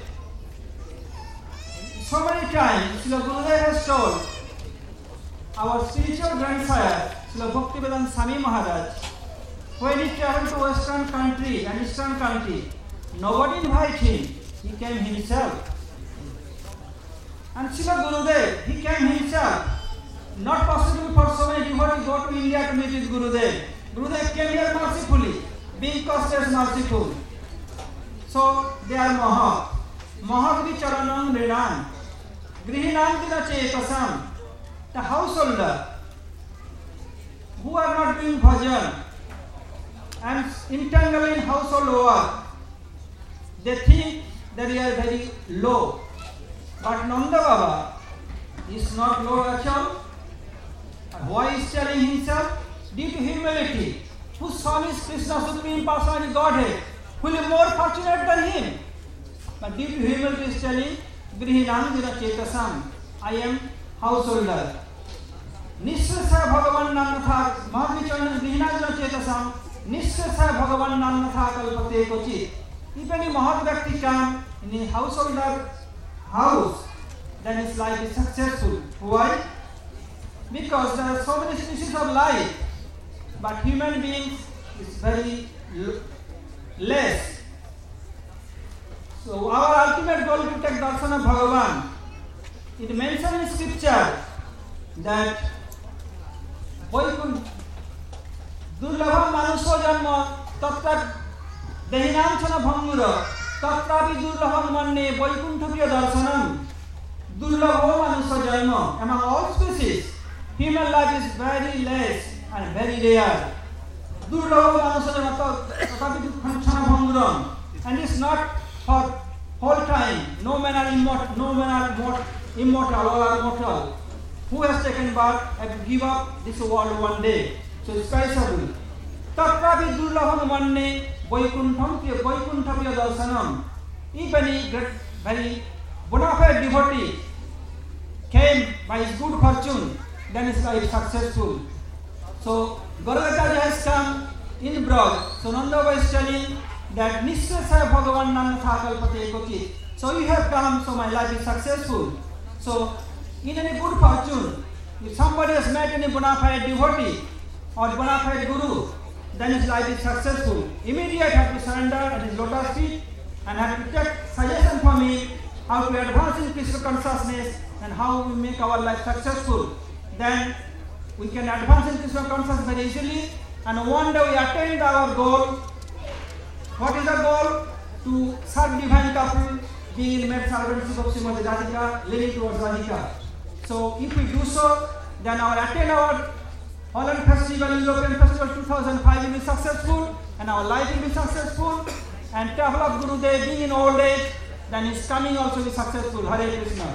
So many times, Srila Gurudev has told our spiritual grandfather, Srila Bhaktivedanta Swami Maharaj, when he traveled to Western country and Eastern country, nobody invited him. he came himself. And Srila Gurudev, he came himself. Not possible for so many devotees to go to India to meet with Gurudev. Gurudev came here mercifully, being cautious, merciful. So they are Mahat. Mahat vicharanam nrinam. Grihinantina chetasam. The householder who are not doing bhajan and entangled in household work, they think that they are very low. But Nanda Baba is not low at all. Why is telling himself? Due to humility. Whose son is Krishna, Supreme Personality Godhead, who will be more fortunate than him. But due to humility is telling, Grihinandina Chetasam, I am householder. Nishsasa Bhagavan Nanatha, Mahavicharan Grihinandina Chetasam, Nishsasa Bhagavan Nanatha Kalpate Kochit. If any Mahat Bhakti come in a householder house, then his life is successful. Why? Because there are so many species of life, but human beings is very less. So our ultimate goal is to take darshan of Bhagavan. It mentions in scripture that Durlabha Manusho Janma Tatra Dehinamchana Bhangura Tatrapi Durlabha Manne Vaikunthapriya Darshanam Durlabha Manusho Janma. Among all species, human life is very less and very rare. Durlabha Manusho Janma Tatrapi Durlabha Bhanguram. And it's not for whole time. No man are immortal or mortal. Who has taken birth and give up this world one day? So it's perishable. Tatrapi durlabham manne vaikunthapriya darshanam. If any very bona fide devotee came by his good fortune, then his life is successful. So Gauracharya has come in broad. So Nanda Baba is telling that Nishsasa Bhagavan Nanatha Kalpate Kochit. So you have come, so my life is successful. So in any good fortune, if somebody has met any bona fide devotee or bona fide guru, then his life is successful. Immediately have to surrender at his lotus feet and have to take suggestion from him how to advance in Krishna consciousness and how we make our life successful. Then we can advance in Krishna consciousness very easily, and one day we attain our goal. What is the goal? To serve divine couple, being in maid servantship of Srimati Radhika, living towards Radhika. So if we do so, then attain our Holland Festival, European Festival 2005 will be successful, and our life will be successful, and travel of Gurudev being in old age, then his coming also will be successful. Hare Krishna.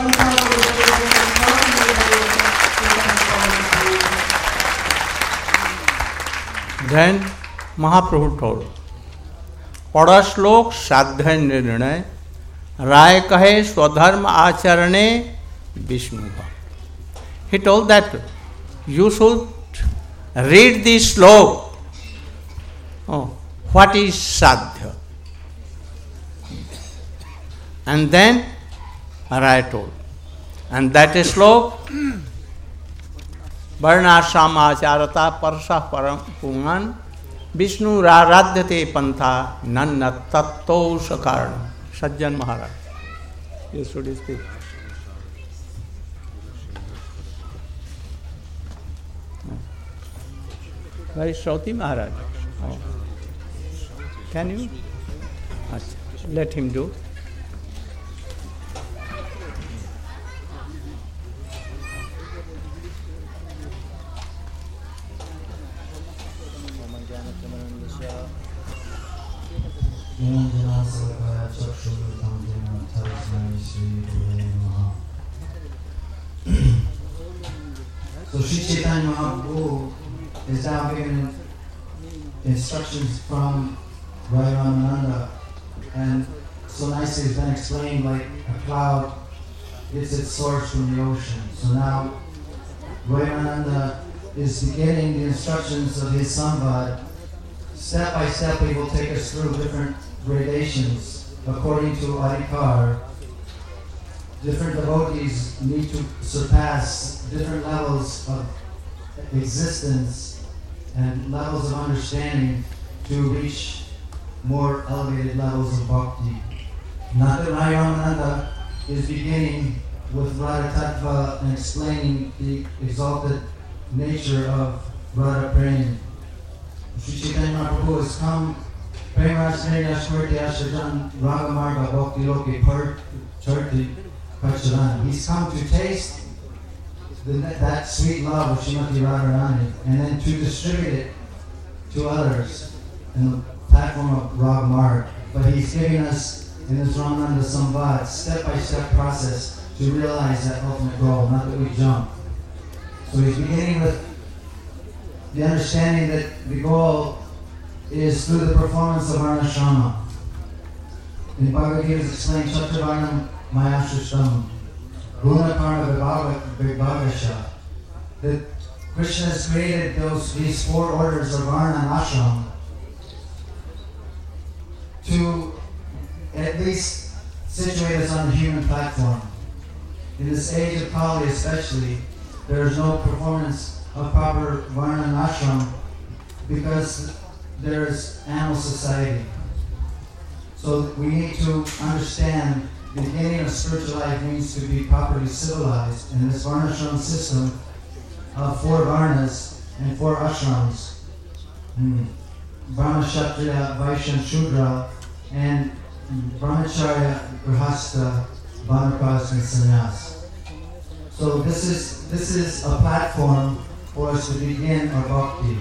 Then Mahaprabhu told, पढ़ श्लोक साध्य निर्णय राय कहे स्वधर्म आचरणे Vishnu. He told that you should read this slok. Oh, what is sadhya? And then Rai told. And that is slok. Varnasham acharata parsa param pungan Vishnu raradhyate pantha nanna tatto sakarna. Sajjan Maharaj. You should speak. Where is Shrauti Maharaj? Oh. Can you? Let him do. So Sri Chaitanya Mahaprabhu is now given instructions from Ramananda, and so nicely it's been explained like a cloud gets its source from the ocean. So now Ramananda is beginning the instructions of his Samvad. Step by step he will take us through different gradations according to Adhikar. Different devotees need to surpass different levels of existence and levels of understanding to reach more elevated levels of bhakti. Nanda Ramananda is beginning with Radha Tattva and explaining the exalted nature of Radha Prem. Sri Chaitanya Mahaprabhu has come, Premaraj Nirashmurti Ashajan Raga Marga Bhakti Loki Charti Pacharan. He's come to taste that sweet love of Srimati Radharani and then to distribute it to others in the platform of Raga Marg. But he's giving us in this Ramananda Samvad step-by-step process to realize that ultimate goal, not that we jump. So he's beginning with the understanding that the goal is through the performance of Varnashrama. In Bhagavad Gita is explained, Chaturvarnam Mayashustam, Guna Karma Vibhagasha, that Krishna has created these four orders of Varna and Ashram to at least situate us on the human platform. In this age of Kali especially, there is no performance of proper Varna and Ashram because there is animal society. So we need to understand the beginning of spiritual life means to be properly civilized in this Varnashram system of four Varnas and four Ashrams. Brahma, Kshatriya, Vaishya, and Shudra, and Brahmacharya, Grihastha, Vanaprastha, and Sannyas. So this is a platform for us to begin our bhakti.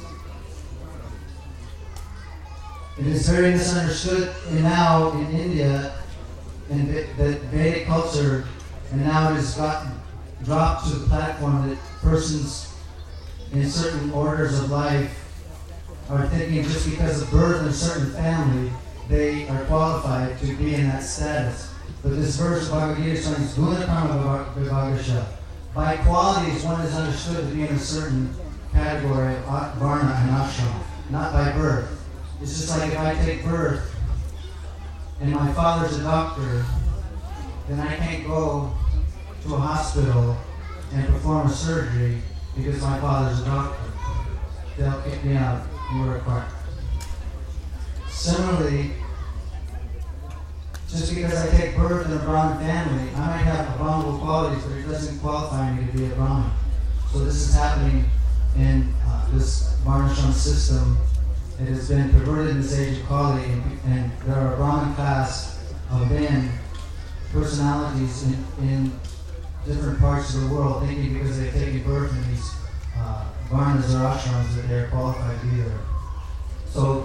It is very misunderstood now in India, in the Vedic culture, and now it has gotten dropped to the platform that persons in certain orders of life are thinking just because of birth in a certain family, they are qualified to be in that status. But this verse of Bhagavad Gita is Guna Karma Vibhagasha. By qualities, one is understood to be in a certain category of Varna and Ashram, not by birth. It's just like if I take birth and my father's a doctor, then I can't go to a hospital and perform a surgery because my father's a doctor. They'll kick me out and we're apart. Similarly, just because I take birth in a Brahmin family, I might have Brahminical qualities, but it doesn't qualify me to be a Brahmin. So this is happening in this Varnashram system. It has been perverted in this age of Kali, and there are a Brahmin class of men, personalities in different parts of the world, thinking because they've taken birth in these Varnas or Ashrams that they're qualified to be there. So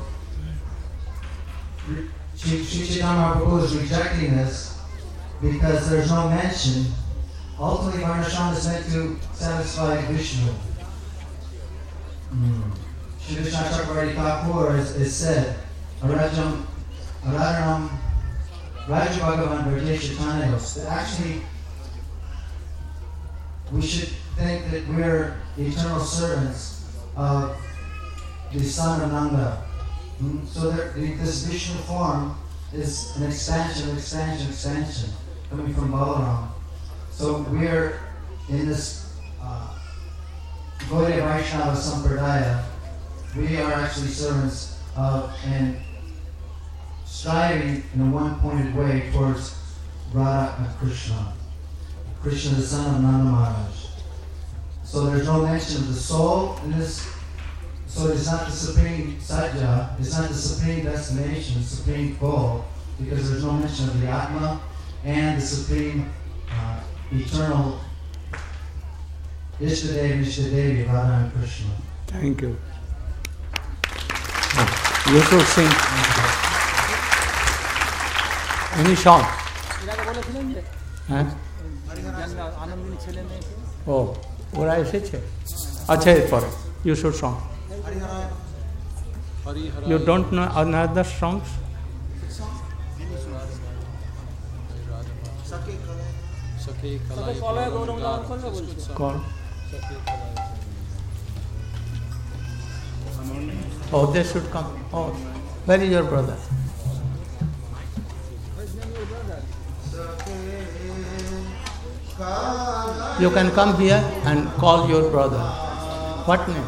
Sri Chaitanya Mahaprabhu is rejecting this because there's no mention. Ultimately, Varnashram is meant to satisfy Vishnu. Shri Vishnu Chakravarti Thakur has said, Arajanam Raja Bhagavan Brajesha Tanayos, that actually we should think that we're the eternal servants of the son of Nanda. So this Vishnu form is an expansion coming from Balaram. So we're in this Gaudiya Vaishnava Sampradaya. We are actually servants of and striving in a one-pointed way towards Radha and Krishna. Krishna, the son of Nanda Maharaj. So there's no mention of the soul in this. So it's not the supreme sadhya, it's not the supreme destination, the supreme goal, because there's no mention of the Atma and the supreme eternal Ishtadev and Ishtadevi, Radha and Krishna. Thank you. You should sing any song. Oh, ওরা এসেছে আচ্ছা এরপরে you should song. You don't know another songs? Call. Oh, they should come. Oh, where is your brother? You can come here and call your brother. What name?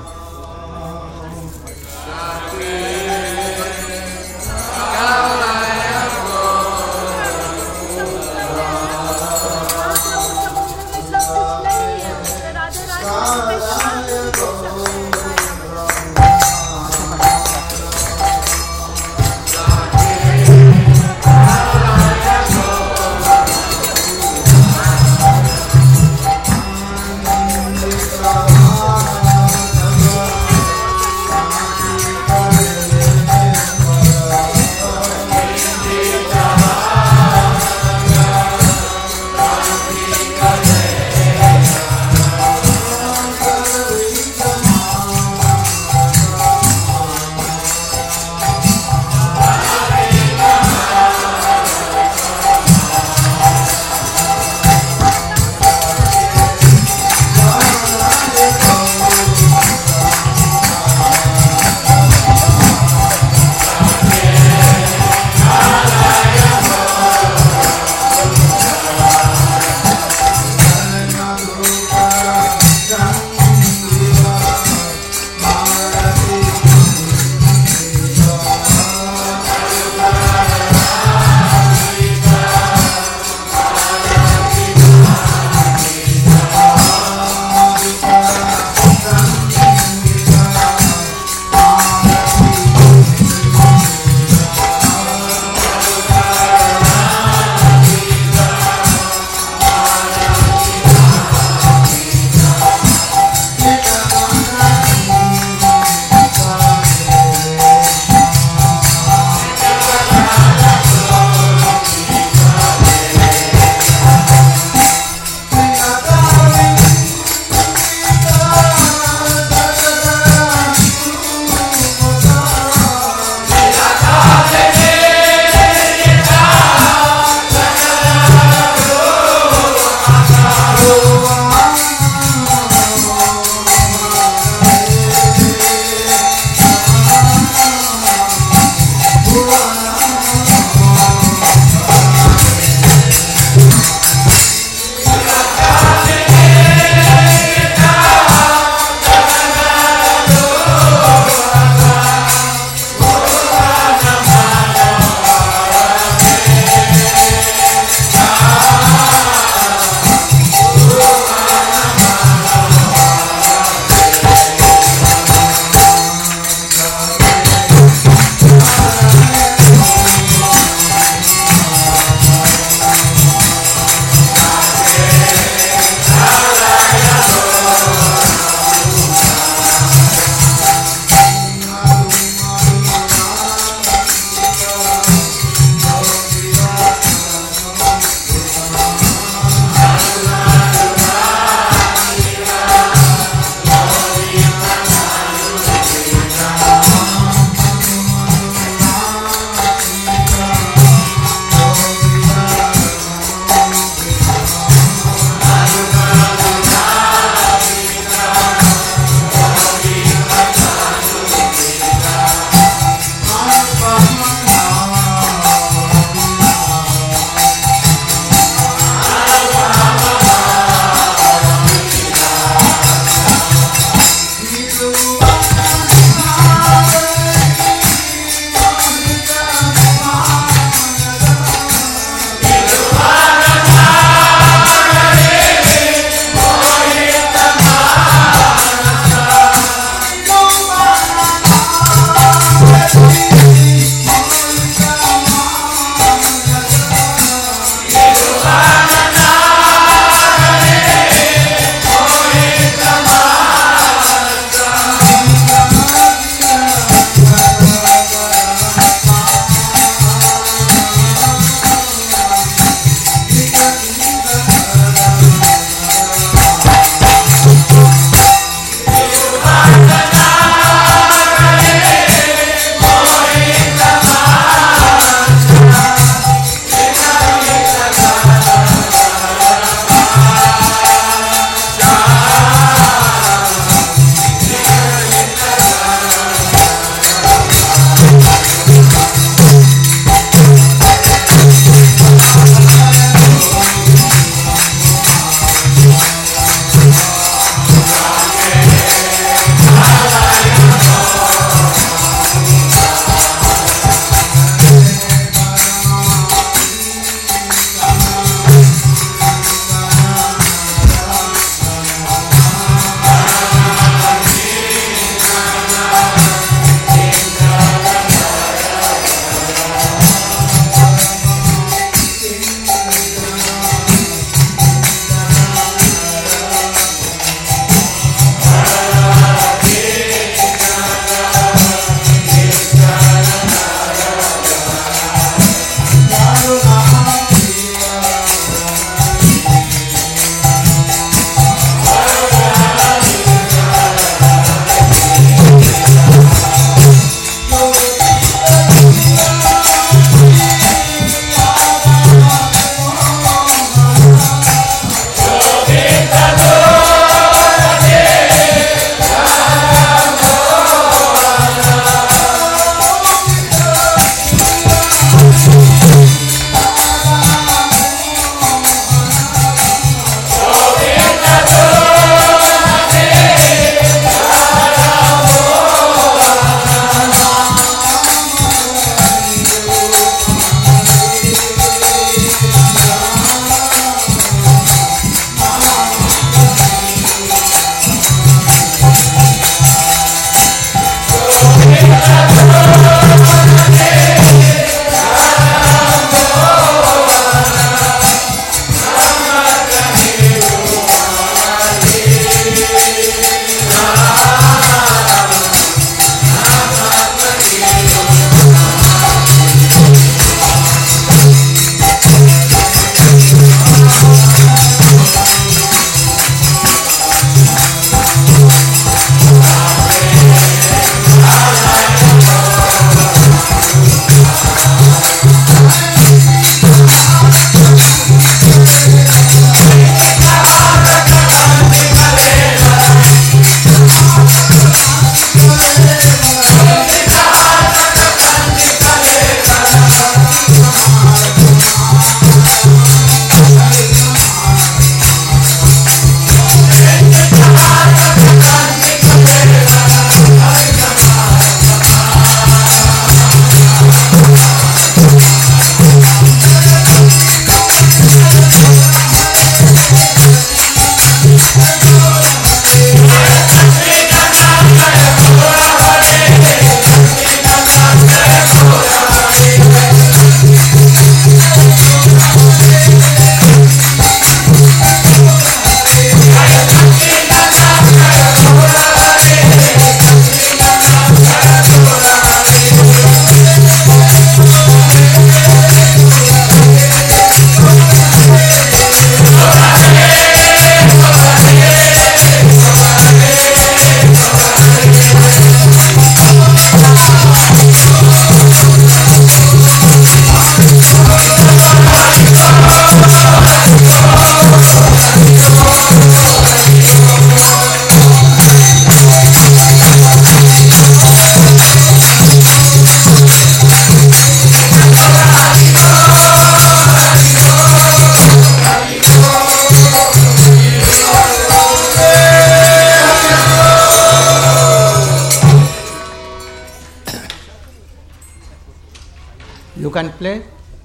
play?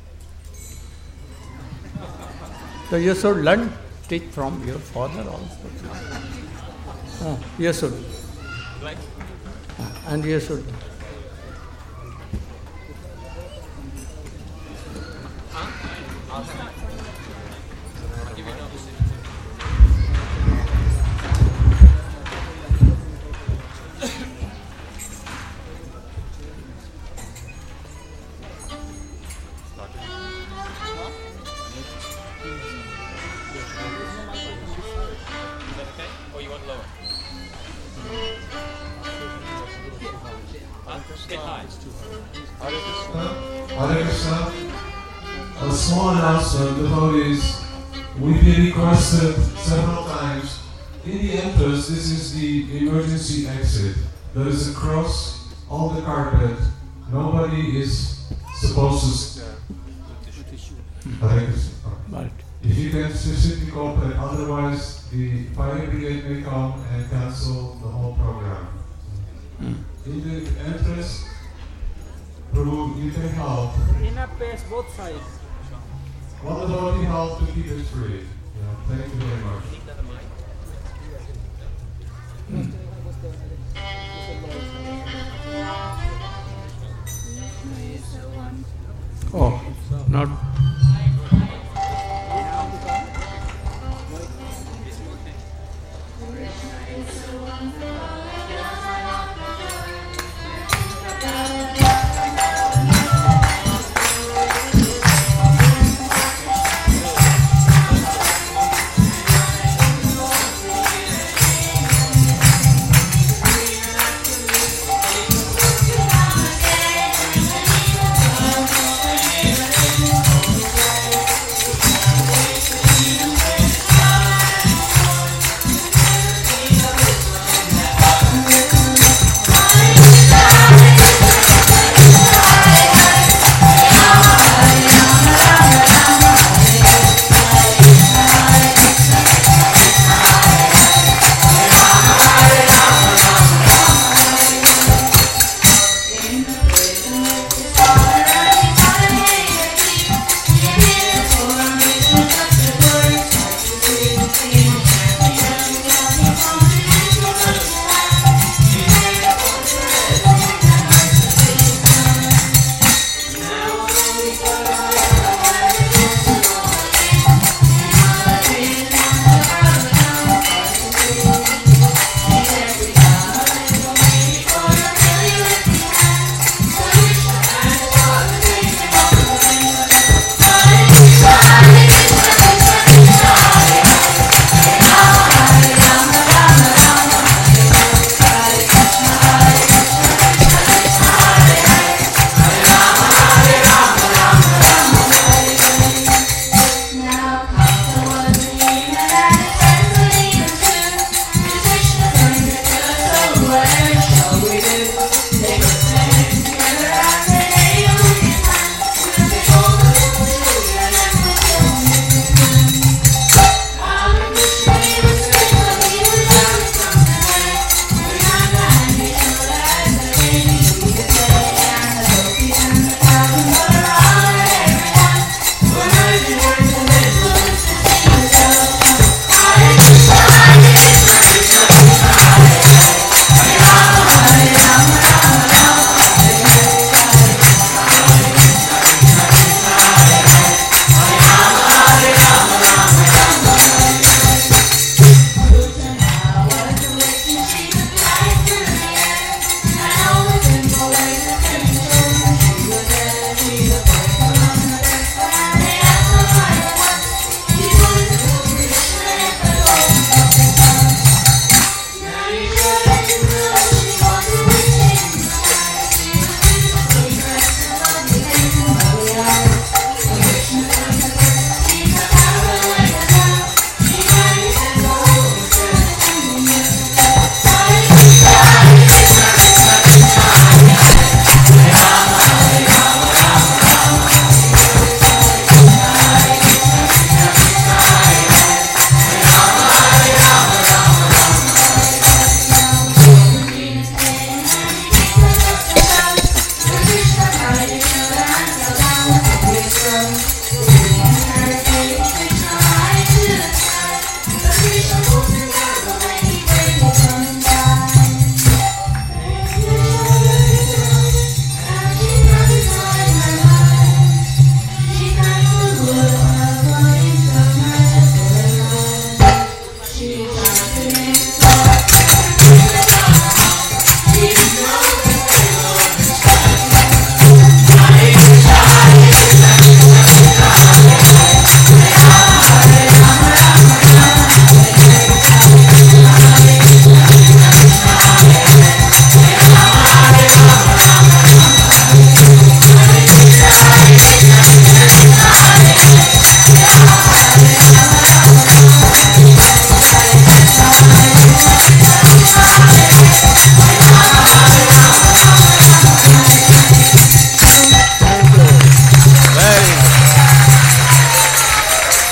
So you should learn, teach from your father also. You should. And you should. Hare Krishna. A small announcement, devotees. We've been requested several times. In the entrance, this is the emergency exit. There is a cross on the carpet. Nobody is supposed to. Hare Krishna. Right. If you can specifically open, otherwise the fire brigade may come and cancel the whole program. In the entrance, Prabhu, you can help. Enough space both sides. One of the only help to keep it free. Yeah, thank you very much. Oh, not.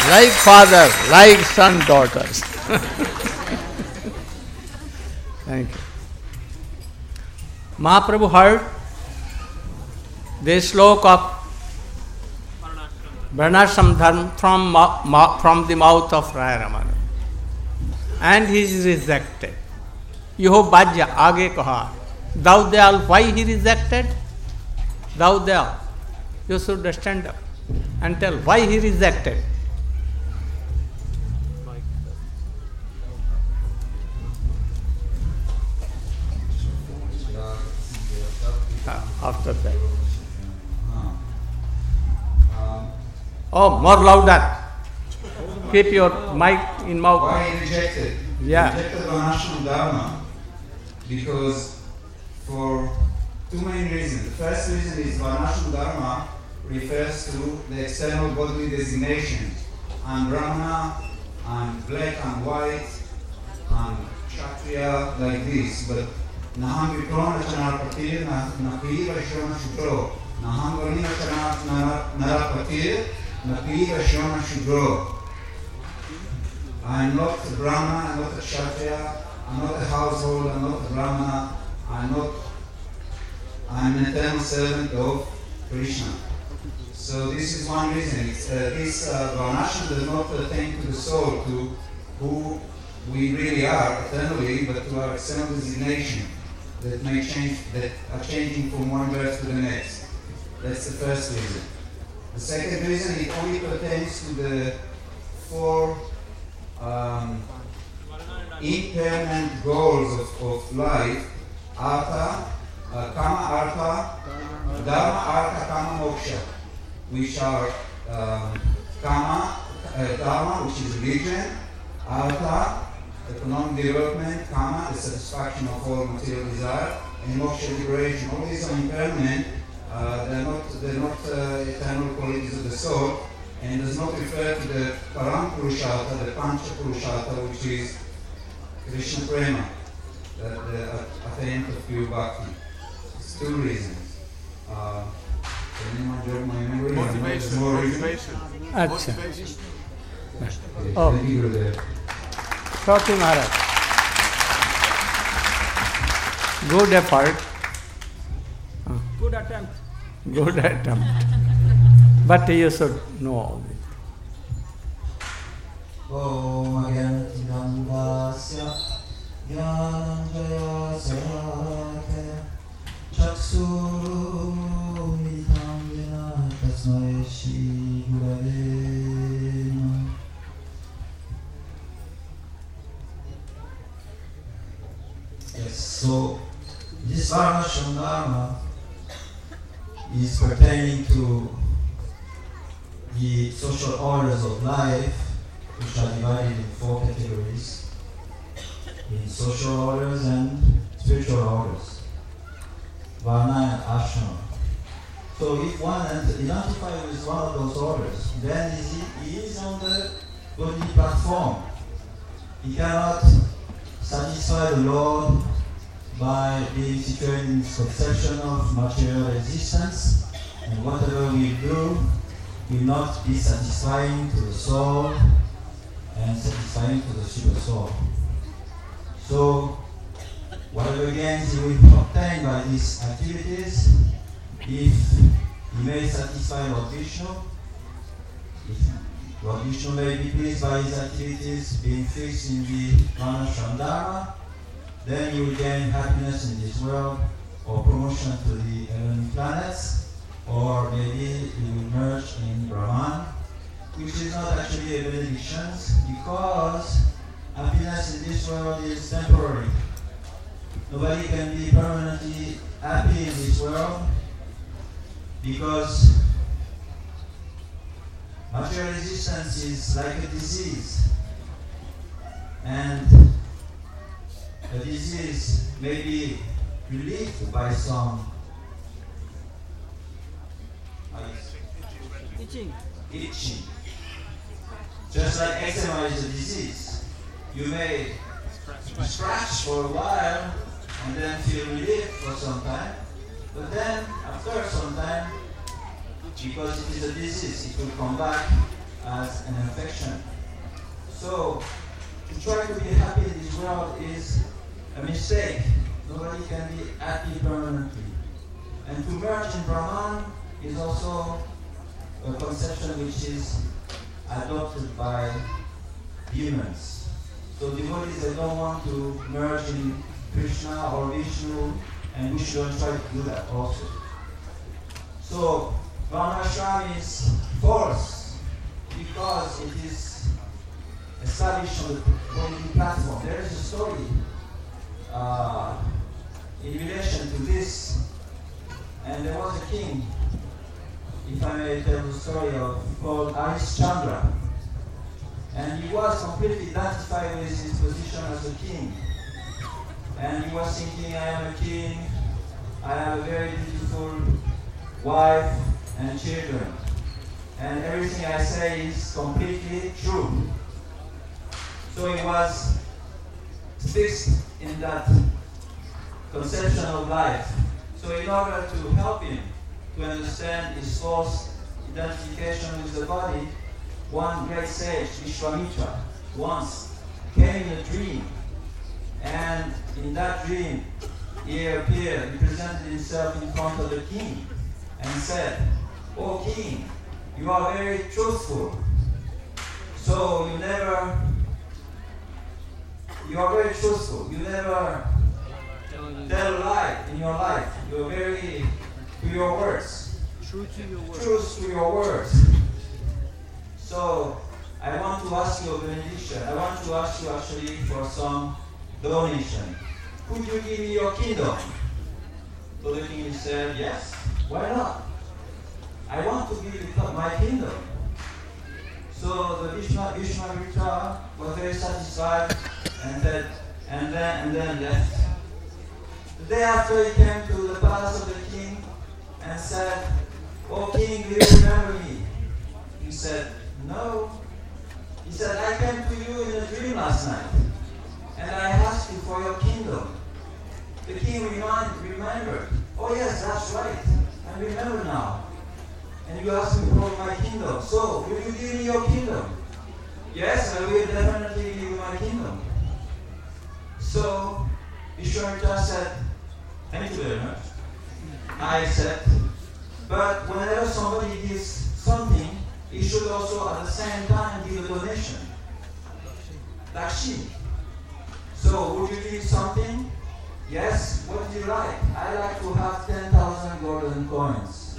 like father, like son, daughters. Thank you. Mahaprabhu heard the slok of Varnashram Dharma from the mouth of Raya Ramananda. And he is rejected. Yeho Bhajya, aage kaha. Thou Dayal, why he rejected? Thou Dayal, you should stand up and tell why he rejected. After that. Oh, more louder. Keep your mic in mouth. Why he rejected? Yeah. He rejected Varnashram Dharma because for two main reasons. The first reason is Varnashram Dharma refers to the external bodily designation. And Brahmana, and black and white, and Kshatriya like this. But Naham Vikrona Chanarapatir, Napi Vashona Shudro. Naham Varnina Chanarapatir, Napi Vashona Shudro. I am not a Brahmana, I am not a Kshatriya, I am not a household, I am not a Brahmana, I am an eternal servant of Krishna. So this is one reason. This Varnashram does not pertain to the soul, to who we really are eternally, but to our external designation that may change, that are changing from one birth to the next. That's the first reason. The second reason, it only pertains to the four impermanent goals of life: Artha, Kama, Artha, Dharma, Artha, Kama, Moksha, which are Kama, Dharma, which is religion; Artha, economic development; Kama, the satisfaction of all material desire; and Moksha, liberation. All these are impermanent. They're not eternal qualities of the soul, and does not refer to the Param Purushata, the Pancha Purushata, which is Krishna Prema, the attainment of pure bhakti. It's two reasons. Can anyone jog my memory? Motivation. Acha. Okay, Oh. thank you, Gurudev. Shoti Maharaj. Good effort. Good attempt. Good attempt. But you should know all this. Om Agyanati Vasya Gyananjaya Sarakaya Chaksuru Militam Jena Tasmai Shri Gurave Namaha. Yes, so this Varnashram Dharma is pertaining to the social orders of life, which are divided in four categories: in social orders and spiritual orders, Varna and Ashrama. So if one identifies with one of those orders, then he is on the godly platform. He cannot satisfy the Lord by being situated in this conception of material existence, and whatever we do will not be satisfying to the soul and satisfying to the super soul. So, whatever gains he will obtain by these activities, if he may satisfy Lord Vishnu, if Lord Vishnu may be pleased by his activities being fixed in the Varnashram Dharma, then you will gain happiness in this world, or promotion to the heavenly planets, or maybe you will merge in Brahman, which is not actually a benediction, because happiness in this world is temporary. Nobody can be permanently happy in this world, because material existence is like a disease, and a disease may be relieved by some itching. Just like eczema is a disease. You may scratch for a while and then feel relief for some time, but then after some time, because it is a disease, it will come back as an affection. So, to try to be happy in this world is a mistake. Nobody can be happy permanently. And to merge in Brahman is also a conception which is adopted by humans. So devotees, they don't want to merge in Krishna or Vishnu, and we shouldn't try to do that also. So Varnashram is false because it is established on the political platform. There is a story in relation to this, and there was a king, if I may tell the story of, called Harishchandra, and he was completely identified with his position as a king, and he was thinking, I am a king, I have a very beautiful wife and children, and everything I say is completely true. So he was fixed in that conception of life. So in order to help him to understand his false identification with the body, one great sage, Vishwamitra, once came in a dream, and in that dream he appeared, he presented himself in front of the king and said, "O king, you are very truthful, so you are very truthful, you never tell a lie in your life, you are very to your words, True to your words. truth to your words. So I want to ask you a benediction. I want to ask you actually for some donation. Could you give me your kingdom?" So the king said, "Yes, why not? I want to give you my kingdom." So the Vishwamitra was very satisfied and then left. The day after, he came to the palace of the king and said, "O king, do you remember me?" He said, "No." He said, "I came to you in a dream last night, and I asked you for your kingdom." The king remembered. "Oh yes, that's right. I remember now. And you asked me for my kingdom. So, will you give me your kingdom?" "Yes, I will definitely give you my kingdom." So, Vishwamitra said, "Thank you very much. I accept. But whenever somebody gives something, he should also at the same time give a donation. Dakshini. So, would you give something?" "Yes, what do you like?" "I like to have 10,000 golden coins."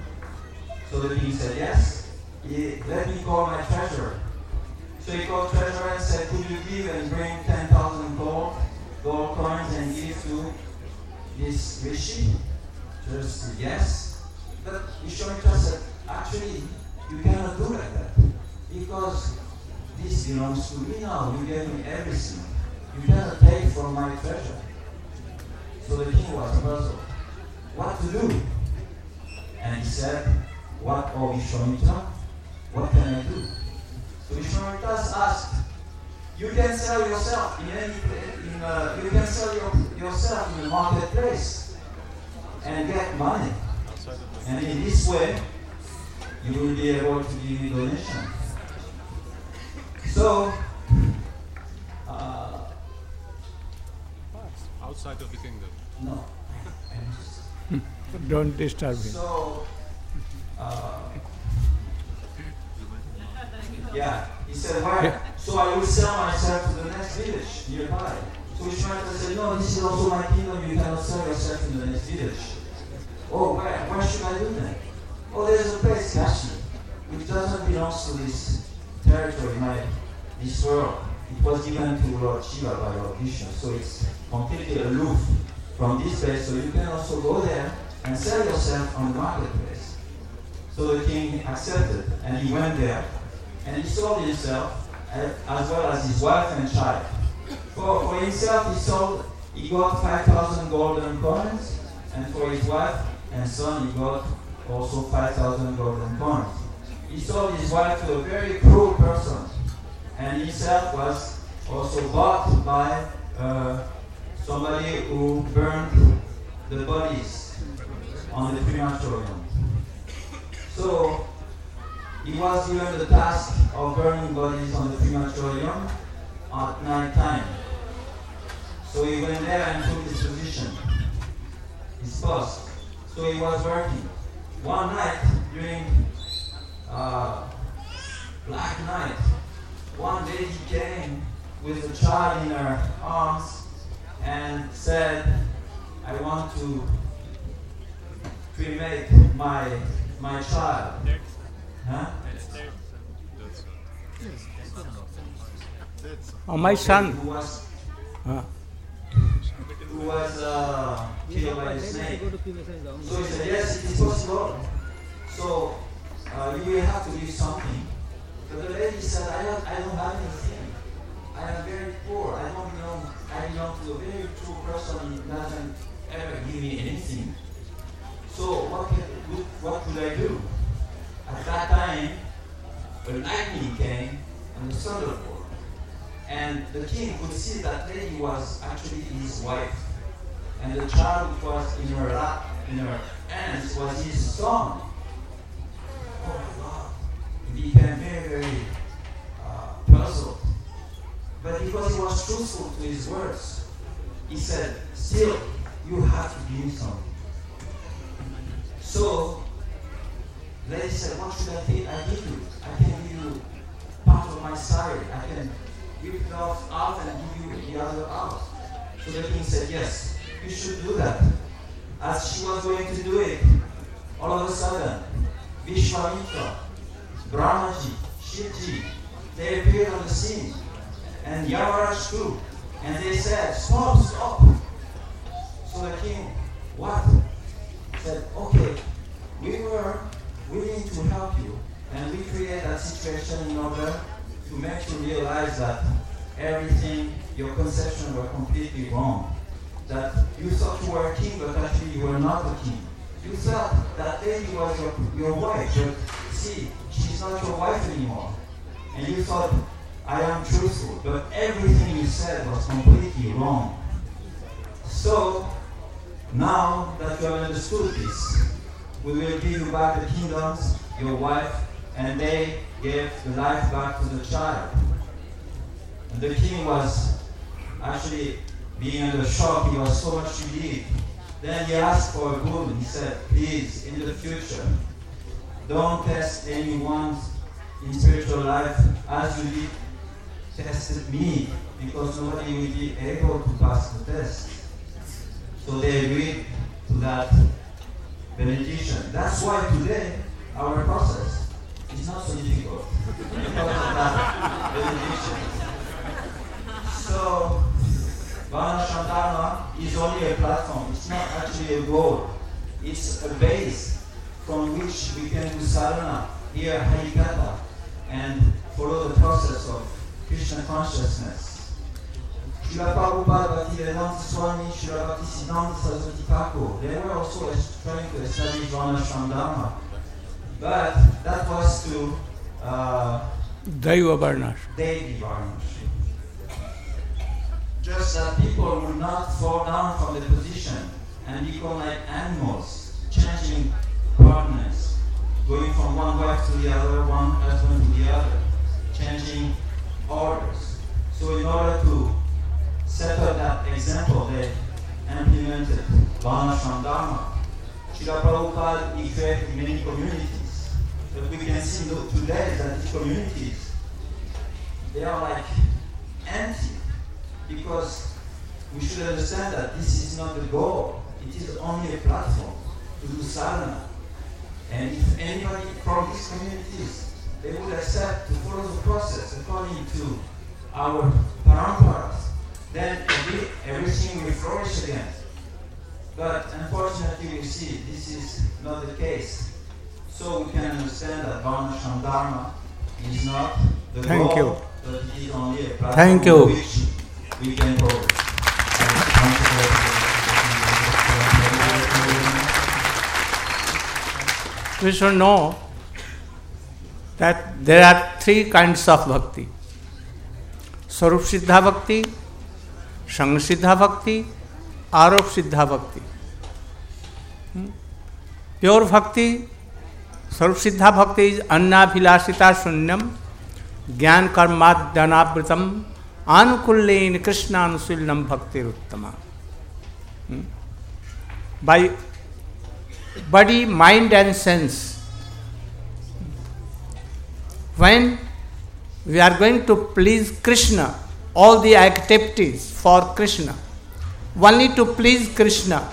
So the king said, "Yes, let me call my treasurer." So he called treasurer and said, "Could you give and bring 10,000 gold coins and give to this rishi?" Treasurer said, "Yes." But Vishwamitra said, "Actually, you cannot do like that, because this belongs to me now. You gave me everything. You cannot take from my treasure." So the king was puzzled. What to do? And he said, "What, O Vishwamitra? What can I do?" So Vishwamitra asked, "You can sell yourself you can sell yourself in the marketplace and get money. And in this way, you will be able to give me donation." So, outside of the kingdom. No. Don't disturb him. So, he said, "Why? So I will sell myself to the next village nearby." So Vishwamitra said, "No, this is also my kingdom. You cannot sell yourself in the next village." "Oh, where should I do that?" "Oh, there's a place, Kashi, which doesn't belong to this territory, this world. It was given to Lord Shiva by Lord Vishnu, so it's completely aloof from this place. So you can also go there and sell yourself on the marketplace." So the king accepted, and he went there, and he sold himself as well as his wife and child. For himself, he got 5,000 golden coins, and for his wife and son, he got also 5,000 golden coins. He sold his wife to a very cruel person, and himself was also bought by somebody who burned the bodies on the crematorium. So he was given the task of burning bodies on the crematorium at night time. So he went there and took his position, his post. So he was working. One night during black night, one lady came with a child in her arms and said, I want to cremate my child. Huh? Oh, my son. Who was killed by a snake. So he said, yes, it is possible. So you will have to give something. But the lady said, I don't have anything. I am very poor. I belong to a very poor person who doesn't ever give me anything. So what could I do? At that time, a lightning came and a thunderbolt. And the king could see that lady was actually his wife. And the child which was in her lap, in her hands, was his son. Oh my God. He became very, very puzzled. But because he was truthful to his words, he said, still, you have to give me something. So, the lady said, what should I give you? I can give you part of my salary. I can rip it off out and give you the other out. So the king said, yes, you should do that. As she was going to do it, all of a sudden, Vishwamitra, Brahmaji, Shivji, they appeared on the scene. And Yamaraj too. And they said, stop, stop. So the king, what? Said, okay, we were willing to help you. And we created that situation in order to make you realize that everything, your conceptions were completely wrong. That you thought you were a king, but actually you were not a king. You thought that lady was your wife, but see, she's not your wife anymore. And you thought, I am truthful, but everything you said was completely wrong. So, now that you have understood this, we will give you back the kingdoms, your wife, and they gave the life back to the child. And the king was actually being under shock. He was so much relieved. Then he asked for a boon. He said, please, in the future, don't test anyone in spiritual life as you did tested me, because nobody will be able to pass the test. So they agreed to that benediction. That's why today our process is not so difficult because of that benediction. So Varnashram is only a platform. It's not actually a goal. It's a base from which we can do sadhana, hear Harikatha, and follow the process of Krishna consciousness. Srila Prabhupada, Bhaktivedanta Swami, Srila Bhaktisiddhanta Saraswati Thakur, they were also trying to establish Varnashram Dharma. But that was to Daiva Varnash. Devi Varnash. Just that people would not fall down from the position and become like animals, changing partners, going from one wife to the other, one husband to the other, changing orders. So in order to set up that example, they implemented Varnashram Dharma. Srila Prabhupada, he created many communities. But we can see today that these communities, they are like empty, because we should understand that this is not the goal. It is only a platform to do sadhana. And if anybody from these communities, they would accept to follow the process according to our paramparas, then everything will flourish again. But unfortunately we see this is not the case. So we can understand that Varnashram Dharma is not the goal, but it is only a platform on which we can progress. We should know that there are three kinds of bhakti. Swarup Siddha Bhakti, Sangha Siddha Bhakti, Arop Siddha Bhakti. Pure Bhakti Swarup Siddha Bhakti is Annabhilasita Shunyam Gyan Karmat Dhanavritam Anukullein Krishna Anusulinam Bhakti Uttama. By body, mind and sense, when we are going to please Krishna, all the activities for Krishna, only to please Krishna,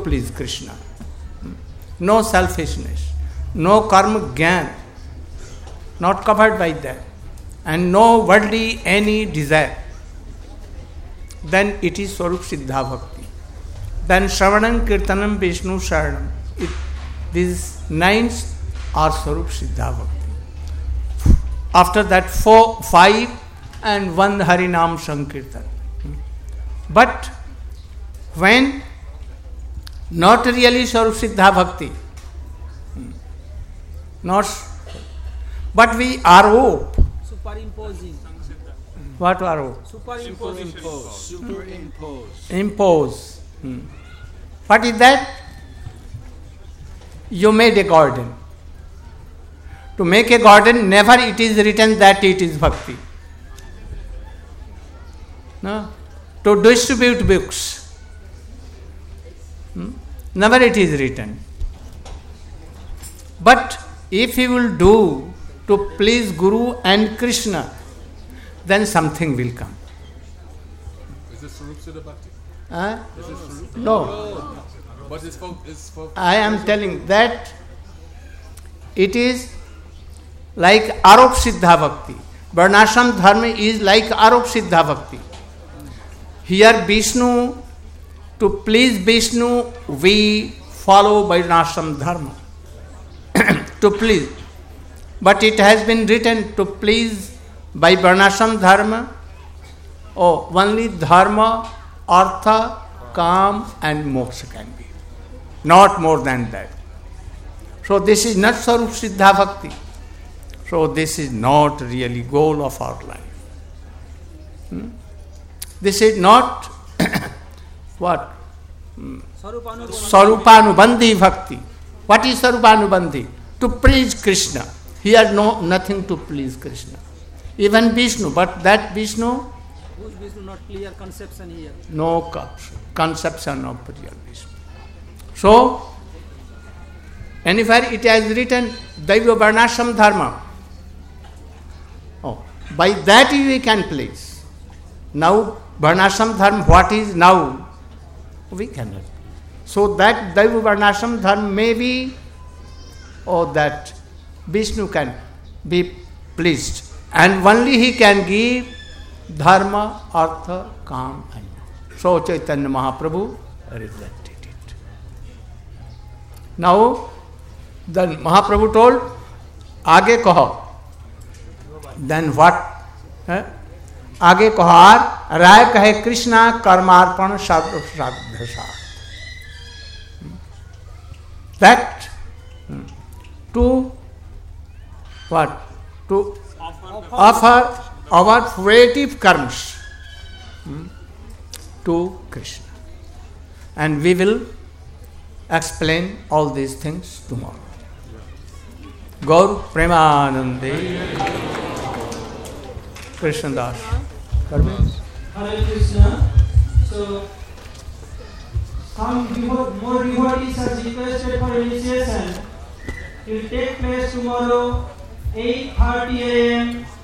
no selfishness, no karma gyan, not covered by that, and no worldly any desire, then it is Swarup Siddha Bhakti. Then Shravanam, Kirtanam, Vishnu, Sharanam. These 9 are Swarup Siddha Bhakti. After that 4, 5 and 1 Harinam Sankirtan. But when not really Swarup Siddha Bhakti, but we arope. Superimposing. What arope? Impose. What is that? You made a garden. To make a garden, never it is written that it is bhakti. No? To distribute books, never it is written. But if you will do to please Guru and Krishna, then something will come. Is this Swarup Siddha Bhakti? No. But it's for I am telling that it is like Arop Siddha Bhakti. Varnashram Dharma is like Arop Siddha Bhakti. Here Vishnu, to please Vishnu, we follow Varnashram Dharma. To please. But it has been written to please by Varnashram Dharma, only Dharma, Artha, Kam and Moksha can be. Not more than that. So this is not Swarup Siddha Bhakti. So this is not really goal of our life. This is not what? Swarupanubandhi Bhakti. What is Swarupanubandhi? To please Krishna. Here nothing to please Krishna. Even Vishnu, but that Vishnu, whose Vishnu not clear conception here? No conception of real Vishnu. So, anywhere it has written Daiva Varnashram Dharma. By that we can please. Now, Varnashram Dharma, what is now? We cannot. So that Daiva Varnashram Dharma may be, that Vishnu can be pleased. And only he can give Dharma, Artha, Kam and so Chaitanya Mahaprabhu rejected it. Now, then Mahaprabhu told, Aage kaho. Then what? Aage kahar, Rai kahe Krishna karmarpana sadhasa. That to what? To offer our creative karmas to Krishna. And we will explain all these things tomorrow. Gaur Premanande Krishna Das. Hare Krishna. So, some more devotees are requested for initiation. It will take place tomorrow, 8:30 a.m.